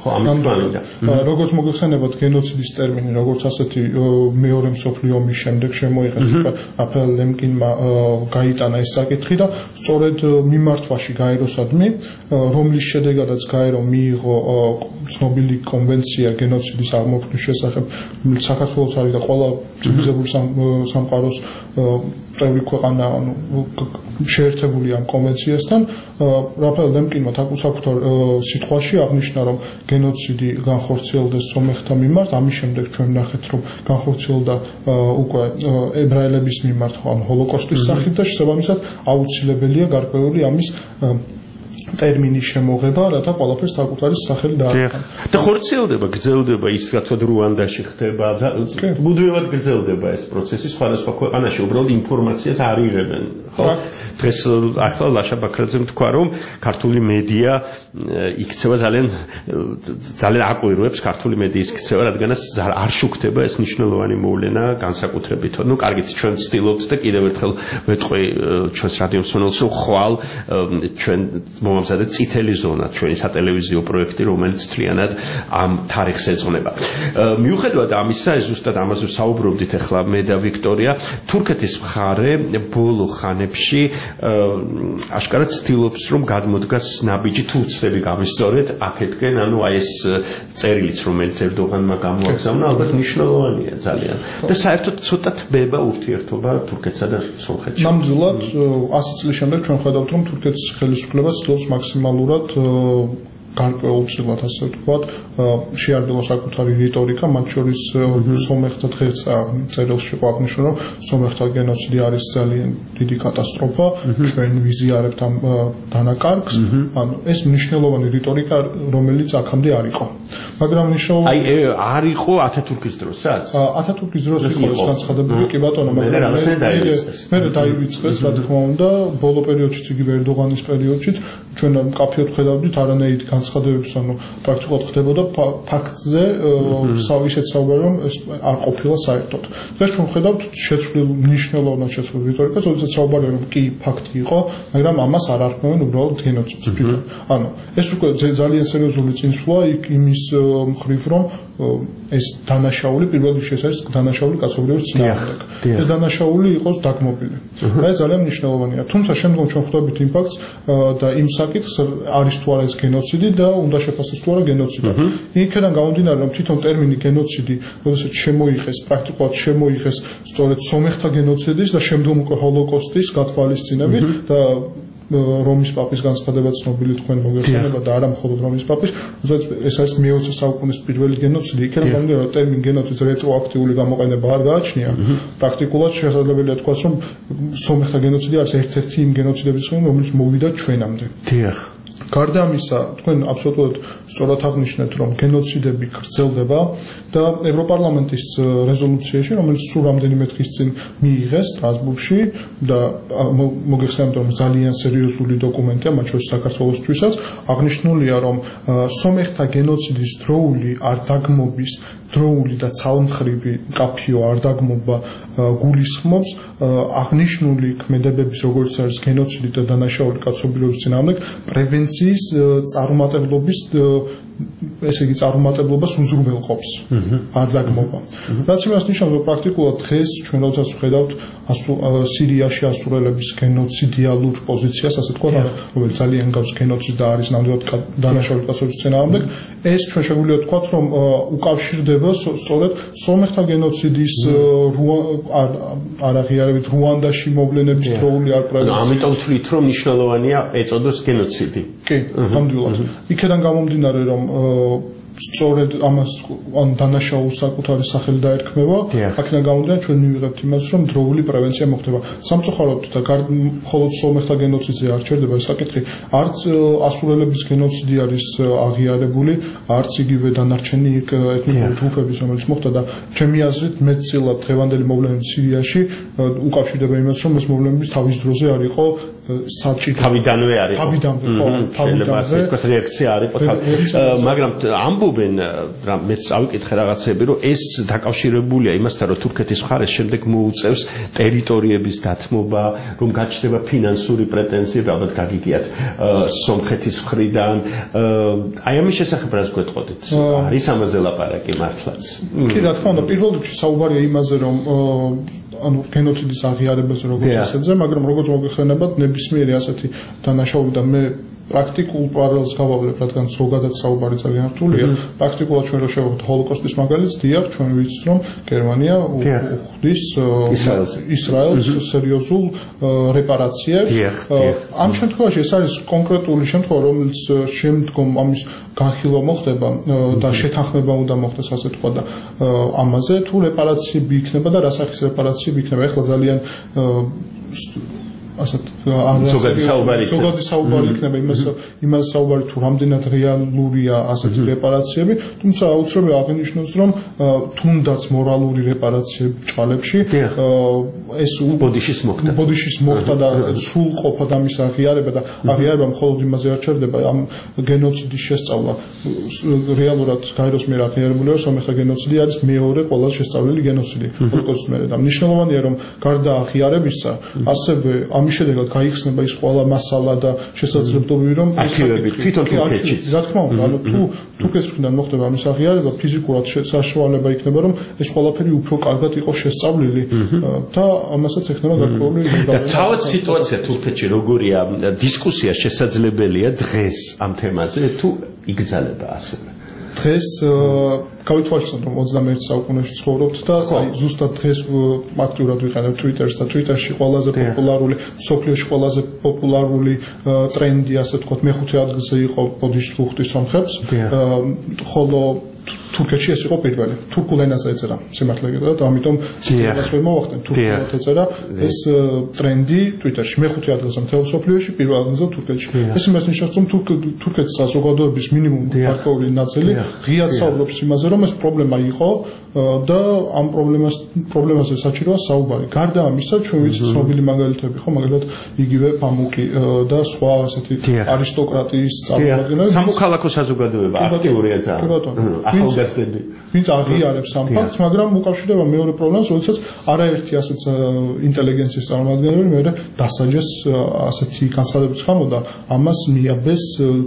როგორც მოგეხსენებათ, გენოციდის ტერმინი, როგორც ასეთი მეორე მსოფლიო ომის შემდეგ შემოიღეს რაფაელ ლემკინმა გაიტანა ეს საკითხი და სწორედ მიმართვაში გაეროსადმი, რომლის შედეგადაც გაერო მიიღო ცნობილი კონვენცია გენოციდის აღმოქმნის შესახებ, რომელიც საქართველოს არის და ყველა ცივილიზებული სამყაროს წევრი ქვეყანა შეერთებული ამ კონვენციასთან. რაფაელ ლემკინმა საკუთარ სიტყვაში აღნიშნა, რომ გენოციდი განხორციელდეს სომეხთა მიმართ, ამის შემდეგ ჩვენ ვნახეთ, რომ განხორციელდა უკვე ებრაელების მიმართ, ანუ ჰოლოკოსტის სახით და შესაბამისად აუცილებელია გარკვეული ამის ტერმინის შემოღება, რათა ყველაფერს საკუთარი სახელი დააკარგოს. და ხორციელდება, გრძელდება ის, რაც რუანდაში ხდება, მუდმივად გრძელდება ეს პროცესი, სხვადასხვა ქვეყანაში უბრალოდ ინფორმაციას არ იღებენ, ხო? დღეს ახლა ლაშა ბაქრაძემ თქვა, რომ ქართული მედია იქცევა ძალიან ძალიან აკვირვებს ქართული მედიის ქცევა, რადგანაც არ შუქდება ეს მნიშვნელოვანი მოვლენა განსაკუთრებით. ნუ კარგით, ჩვენ ვცდილობთ და კიდევ ერთხელ ვეთყვი ჩვენს რადიო მსმენელს, რომ ხვალ ჩვენ მომამზადეთ წითელი ზონა, ჩვენი სატელევიზიო პროექტი, რომელიც მთლიანად ამ თარიღს ეძღვნება. მიუხედავად ამისა, ეს ზუსტად ამაზე ვსაუბრობდით ახლა მე და ვიქტორია, თურქეთის მხარე ბოლო ხანებში აშკარად ცდილობს, რომ გადმოდგას ნაბიჯი თუ უცდები გამისწორეთ აქეთკენ, ანუ აი ეს წერილიც, რომელიც ერდოღანმა გამოაგზავნა, ალბათ მნიშვნელოვანია ძალიან. და საერთოდ ცოტა თბება ურთიერთობა თურქეთსა და სომხეთში. ნამდვილად, ასი წლის შემდეგ ჩვენ ხედავთ, რომ თურქეთის ხელისუფლება ცდილობს მაქსიმალურად გარკვეულწილად ასე ვთქვათ, შეარბილა საკუთარი რიტორიკა, მათ შორის სომეხთა დღეს წერილში აღნიშნულ, რომ სომეხთა გენოციდი არის ძალიან დიდი კატასტროფა, ჩვენ ვიზიარებთ ამ დანაკარგს, ანუ ეს მნიშვნელოვანი რიტორიკა, რომელიც აქამდე არ იყო. მაგრამ მნიშვნელოვანი აი არ იყო ათათურქის დროსაც? ათათურქის დროს იყო ეს განცხადებული, კი ბატონო, მაგრამ მე დაივიწყეს, რა თქმა უნდა, ბოლო პერიოდშიც იგივე ერდოღანის პერიოდშიც ჩვენ მკაფიოდ ხედავდით არანაირი განცხადებებს, ანუ პრაქტიკულად ხდებოდა ფაქტზე ისეთ საუბარი, რომ ეს არ ყოფილა საერთოდ. დღეს ჩვენ ხედავთ შეცვლილ მნიშვნელოვნად შეცვლილ რიტორიკას, როდესაც საუბარია, რომ კი ფაქტი იყო, მაგრამ ამას არ არქმევენ უბრალოდ გენოციდს. ანუ ეს უკვე ძალიან სერიოზული წინსვლა იმის მხრივ, რომ ეს დანაშაული პირველ რიგში ეს არის დანაშაული კაცობრიობის წინააღმდეგ. ეს დანაშაული იყოს დაგმობილი. და ეს ძალიან მნიშვნელოვანია. თუმცა შემდგომ ჩვენ ხვდებით იმ ფაქტს და იმ საკითხს არის თუ არა ეს გენოციდი და უნდა შეფასდეს თუ არა გენოციდი. იქიდან გამომდინარე, რომ თვითონ ტერმინი გენოციდი, როდესაც შემოიღეს, პრაქტიკულად შემოიღეს სწორედ სომეხთა გენოციდის და შემდგომ უკვე ჰოლოკოსტის გათვალისწინებით და რომის პაპის განცხადება ცნობილი თქვენ მოგეხსენება და არა მხოლოდ რომის პაპის, როდესაც ეს არის მეოცე საუკუნის პირველი გენოციდი, იქიდან გამომდინარე, რომ ტერმინ გენოციდის რეტროაქტიული გამოყენება არ გააჩნია, პრაქტიკულად შესაძლებელია თქვას, რომ სომეხთა გენოციდი არის ერთ-ერთი იმ გენოციდების შორის, რომელიც მოვიდა ჩვენამდე. დიახ. გარდა ამისა, თქვენ აბსოლუტურად სწორად აღნიშნეთ, რომ გენოციდები გრძელდება და ევროპარლამენტის რეზოლუციაში, რომელიც სულ რამდენიმე დღის წინ მიიღეს სტრასბურგში და მოგეხსენებთ, რომ ძალიან სერიოზული დოკუმენტია, მათ შორის საქართველოსთვისაც, აღნიშნულია, რომ სომეხთა გენოციდის დროული არ დაგმობის დროული და ცალმხრივი მკაფიო არ დაგმობა გულისხმობს აღნიშნული ქმედებების, როგორც არის გენოციდი და დანაშაული კაცობრიობის წინააღმდეგ, პრევენციის წარუმატებლობის ესე იგი წარუმატებლობას უზრუნველყოფს არ დაგმობა. რაც იმას ნიშნავს, რომ პრაქტიკულად დღეს ჩვენ როდესაც ვხედავთ სირიაში ასურელების გენოციდიალურ პოზიციას, ასე თქვა, რომელიც ძალიან გავს გენოციდს და არის ნამდვილად დანაშაული კაცობრიობის წინააღმდეგ, ეს ჩვენ შეგვიძლია ვთქვათ, რომ უკავშირდება სწორედ სომეხთა გენოციდის არაღიარებით რუანდაში მოვლენების დროული არ პრევენცია. ამიტომ ვთვლით, რომ მნიშვნელოვანია ეწოდოს გენოციდი. კი, ნამდვილად. იქიდან გამომდინარე, რომ სწორედ ამას ან დანაშაულს საკუთარი სახელი დაერქმევა, აქედან გამომდინარე ჩვენ მივიღებთ იმას, რომ დროული პრევენცია მოხდება. სამწუხაროდ და მხოლოდ სომეხთა გენოციდზე არ ჩერდება ეს საკითხი, არც ასურელების გენოციდი არის აღიარებული, არც იგივე დანარჩენი ეთნიკური ჯგუფების, რომელიც მოხდა და ჩემი აზრით მეტწილად დღევანდელი მოვლენები სირიაში უკავშირდება იმას, რომ ეს მოვლენები თავის დროზე არ იყო საჭირო. თავიდანვე არ იყო. თავიდანვე, ხო, თავიდანვე. ეს რეაქცია არ იყო, მაგრამ ამბობენ, რა მეც ავიკითხე რაღაცები, რომ ეს დაკავშირებულია იმასთან, რომ თურქეთის მხარეს შემდეგ მოუწევს ტერიტორიების დათმობა, რომ გაჩნდება ფინანსური პრეტენზიები, ალბათ გაგიგიათ სომხეთის მხრიდან. აი ამის შესახებ რას გვეტყოდით? არის ამაზე ლაპარაკი მართლაც? კი, რა თქმა უნდა, პირველ რიგში საუბარია იმაზე, რომ ანუ გენოციდის აღიარებაზე როგორც ასეთზე, მაგრამ როგორც მოგეხსენებათ, ნებისმიერი ასეთი დანაშაული და მე პრაქტიკულ პარალელს გავავლებ, რადგან ზოგადად საუბარი ძალიან რთულია. პრაქტიკულად ჩვენ რო შევხვდით ჰოლოკოსტის მაგალითს, დიახ, ჩვენ ვიცით, რომ გერმანია უხდის ისრაელს სერიოზულ რეპარაციებს. ამ შემთხვევაში ეს არის კონკრეტული შემთხვევა, რომელიც შემდგომ ამის განხილვა მოხდება და შეთანხმება უნდა მოხდეს, ასე თქვა და ამაზე თუ რეპარაციები იქნება და რა სახის რეპარაციები იქნება. ეხლა ძალიან ასეთ ზოგადი საუბარი ზოგადი საუბარი იქნება იმას იმას საუბარი თუ რამდენად რეალურია ასეთი რეპარაციები, თუმცა აუცილებლად აღნიშნოს, რომ თუნდაც მორალური რეპარაციები ჭალებში ეს ბოდიშის მოხდა ბოდიშის მოხდა და სრულყოფა და მის აღიარება და აღიარება მხოლოდ იმაზე არ ჩერდება, ამ გენოციდის შესწავლა რეალურად გაეროს მიერ აღიარებულია, რომ სომეხთა გენოციდი არის მეორე ყველაზე შესწავლილი გენოციდი ჰოლოკოსტის მერე და მნიშვნელოვანია, რომ გარდა აღიარებისა ასევე ამის შედეგად გაიხსნება ის ყველა მასალა და შესაძლებლობები, რომ აქტივები თვითონ თურქეთში. რა თქმა უნდა, ანუ თუ თურქეთის მხრიდან მოხდება ამის აღიარება, ფიზიკურად საშუალება იქნება, რომ ეს ყველაფერი უფრო კარგად იყოს შესწავლილი და ამასაც ექნება გარკვეული და თავად სიტუაცია თურქეთში როგორია, დისკუსია შესაძლებელია დღეს ამ თემაზე თუ იგრძელება ასევე? დღეს გავითვალისწინოთ რომ ოცდამეერთე საუკუნეში ცხოვრობთ და აი ზუსტად დღეს აქტიურად ვიყენებ Twitter-ს და Twitter-ში ყველაზე პოპულარული, სოფლიოში ყველაზე პოპულარული ტრენდი, ასე ვთქვათ, მეხუთე ადგილზე იყო ბოდიშს ვუხდი სომხებს, ხოლო თურქეთში ეს იყო პირველი. თურქულ ენაზე ეწერა სიმართლე გითხრათ და ამიტომ ციტებას ვერ მოვახდენ თურქულად ეწერა ეს ტრენდი Twitter-ში მეხუთე ადგილზე მთელ სოფლიოში, პირველ ადგილზე თურქეთში. ეს იმას ნიშნავს რომ თურქეთის საზოგადოების მინიმუმ გარკვეული ნაწილი ღიად საუბრობს იმაზე რომ ეს პრობლემა იყო და ამ პრობლემას პრობლემაზე საჭიროა საუბარი. გარდა ამისა, ჩვენ ვიცით ცნობილი მაგალითები ხო, მაგალითად იგივე ფამუკი და სხვა ასეთი არისტოკრატიის წარმომადგენლები. სამოქალაქო საზოგადოება აქტიურია ძალიან. ახალგაზრდები. ვინც აღიარებს ამ ფაქტს, მაგრამ უკავშირდება მეორე პრობლემას, როდესაც არაერთი ასეთ ინტელიგენციის წარმომადგენლები მეორე დასაჯეს ასეთი განცხადებების გამო და ამას მიაბეს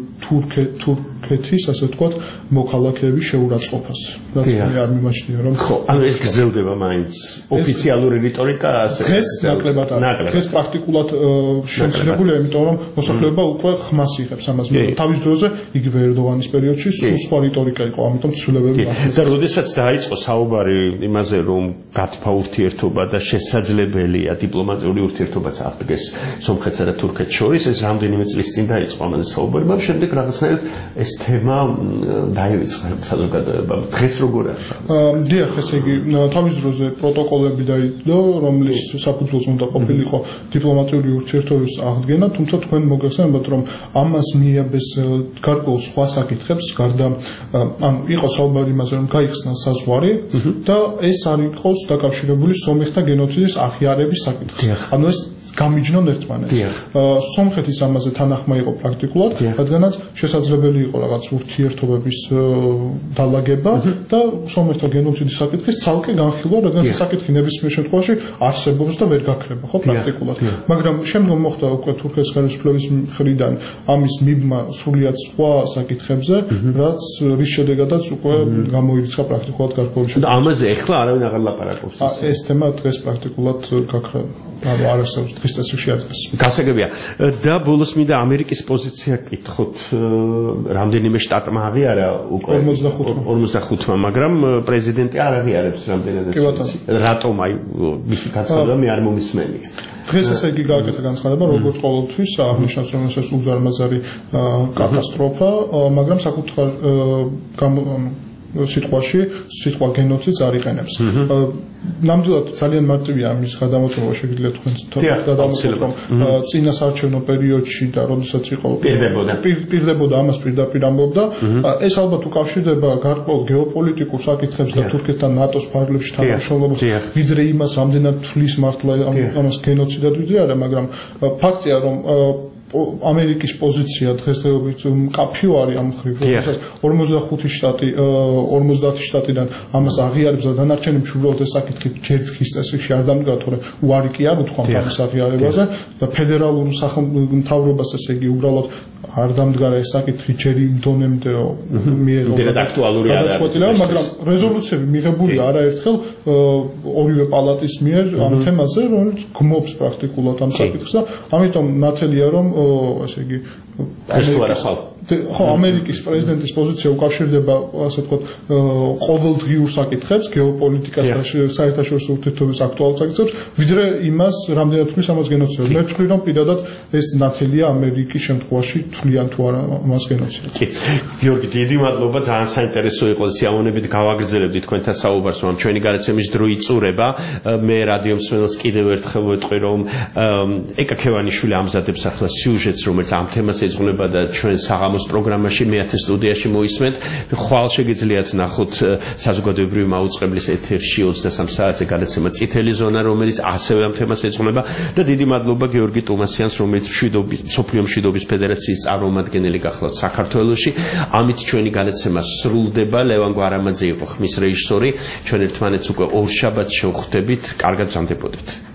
თურქეთის, ასე ვთქვათ, მოქალაქეების შეურაცხყოფას. რაც მე არ მიმაჩნია რომ ხო, ანუ ეს გრძელდება მაინც ოფიციალური რიტორიკა ასე დღეს ნაკლებად არის. დღეს პრაქტიკულად შემცირებულია, იმიტომ რომ მოსახლეობა უკვე ხმას იღებს ამას. თავის დროზე იგივე ერდოღანის პერიოდში სულ სხვა რიტორიკა იყო, ამიტომ ცვლილებები და როდესაც დაიწყო საუბარი იმაზე რომ გათფა ურთიერთობა და შესაძლებელია დიპლომატიური ურთიერთობაც აღდგეს სომხეთსა და თურქეთს შორის, ეს რამდენიმე წლის წინ დაიწყო ამაზე საუბარი, მაგრამ შემდეგ რაღაცნაირად ეს თემა დაივიწყა საზოგადოებამ. დღეს როგორ არის? დიახ, ესე იგი, თავის დროზე პროტოკოლები დაიდო, რომლის საფუძველზე უნდა ყოფილიყო დიპლომატიური ურთიერთობების აღდგენა, თუმცა თქვენ მოგეხსენებათ, რომ ამას მიაბეს გარკვეულ სხვა საკითხებს, გარდა ანუ იყო საუბარი იმაზე, რომ გაიხსნა საზღვარი და ეს არ იყოს დაკავშირებული სომეხთა გენოციდის აღიარების საკითხს. ანუ ეს გამიჯნონ ერთმანეთს. სომხეთის ამაზე თანახმა იყო პრაქტიკულად, რადგანაც შესაძლებელი იყო რაღაც ურთიერთობების დალაგება და სომეხთა გენოციდის საკითხის ცალკე განხილვა, რადგანაც ეს საკითხი ნებისმიერ შემთხვევაში არსებობს და ვერ გაქრება, ხო, პრაქტიკულად. მაგრამ შემდგომ მოხდა უკვე თურქეთის ხელისუფლების მხრიდან ამის მიბმა სრულიად სხვა საკითხებზე, რაც რის შედეგადაც უკვე გამოირიცხა პრაქტიკულად გარკვეული და ამაზე ეხლა არავინ აღარ ლაპარაკობს. ეს თემა დღეს პრაქტიკულად გაქრა. ანუ არასდროს დღის წესრიგში ადგეს. გასაგებია. და ბოლოს მინდა ამერიკის პოზიცია კითხოთ, რამდენიმე შტატმა აღიარა უკვე ორმოცდახუთმა, მაგრამ პრეზიდენტი არ აღიარებს რამდენადაც. რატომ აი მისი განცხადება მე არ მომისმენია. დღეს ესე იგი გააკეთა განცხადება, როგორც ყოველთვის აღნიშნავს, რომ ეს უზარმაზარი კატასტროფა, მაგრამ საკუთარ სიტყვაში სიტყვა გენოციდს არ იყენებს. ნამდვილად ძალიან მარტივია ამის გადამოწმება, შეგიძლიათ თქვენ გადამოწმოთ, რომ წინა საარჩევნო პერიოდში და როდესაც იყო პირდებოდა ამას პირდაპირ ამბობდა, ეს ალბათ უკავშირდება გარკვეულ გეოპოლიტიკურ საკითხებს და თურქეთთან ნატოს ფარგლებში თანამშრომლობას, ვიდრე იმას, რამდენად თვლის მართლა ამას გენოციდად ვიდრე არა, მაგრამ ფაქტია, რომ ამერიკის პოზიცია დღესდღეობით მკაფიო არის ამ მხრივ, როდესაც ორმოცდახუთი შტატი ორმოცდაათი შტატიდან ამას აღიარებს და დანარჩენები უბრალოდ ეს საკითხი ჯერ დღის წესრიგში არ დამდგა, თორე უარი კი არ უთქვამთ ამის აღიარებაზე და ფედერალურ სახელმწიფოს ესე იგი უბრალოდ არ დამდგარა ეს საკითხი ჯერ იმ დონემდეო მიიღო გადაწყვეტილება, მაგრამ რეზოლუციები მიღებულია არაერთხელ ორივე პალატის მიერ ამ თემაზე, რომელიც გმობს პრაქტიკულად ამ საკითხს და ამიტომ ნათელია რომ ასე იგი ხო, ამერიკის პრეზიდენტის პოზიცია უკავშირდება, ასე ვთქვათ, ყოველდღიურ საკითხებს, გეოპოლიტიკას და საერთაშორისო ურთიერთობების აქტუალურ საკითხებს, ვიდრე იმას, რამდენად თვლის ამას გენოციდს. მე ვთვლი, რომ პირადად ეს ნათელია ამერიკის შემთხვევაში თვლიან თუ არა ამას გენოციდს. კი. გიორგი, დიდი მადლობა, ძალიან საინტერესო იყო სიამოვნებით გავაგრძელებდი თქვენთან საუბარს, რომ ჩვენი გადაცემის დრო იწურება. მე რადიო მსმენელს კიდევ ერთხელ ვეთქვი, რომ ეკა ქევანიშვილი ამზადებს ახლა სიუჟეტს, რომელიც ამ თემას ეძღვნება და ჩვენ საღამოს პროგრამაში მეათე სტუდიაში მოისმენთ. ხვალ შეგიძლიათ ნახოთ საზოგადოებრივი მაუწყებლის ეთერში ოცდასამ საათზე გადაცემა წითელი ზონა, რომელიც ასევე ამ თემას ეძღვნება და დიდი მადლობა გიორგი ტუმასიანს, რომელიც მსოფლიო მშვიდობის ფედერაციის წარმომადგენელი გახლავთ საქართველოში. ამით ჩვენი გადაცემა სრულდება. ლევან გვარამაძე იყო ხმის რეჟისორი. ჩვენ ერთმანეთს უკვე ორ შაბათს შევხვდებით. კარგად ბრძანდებოდეთ.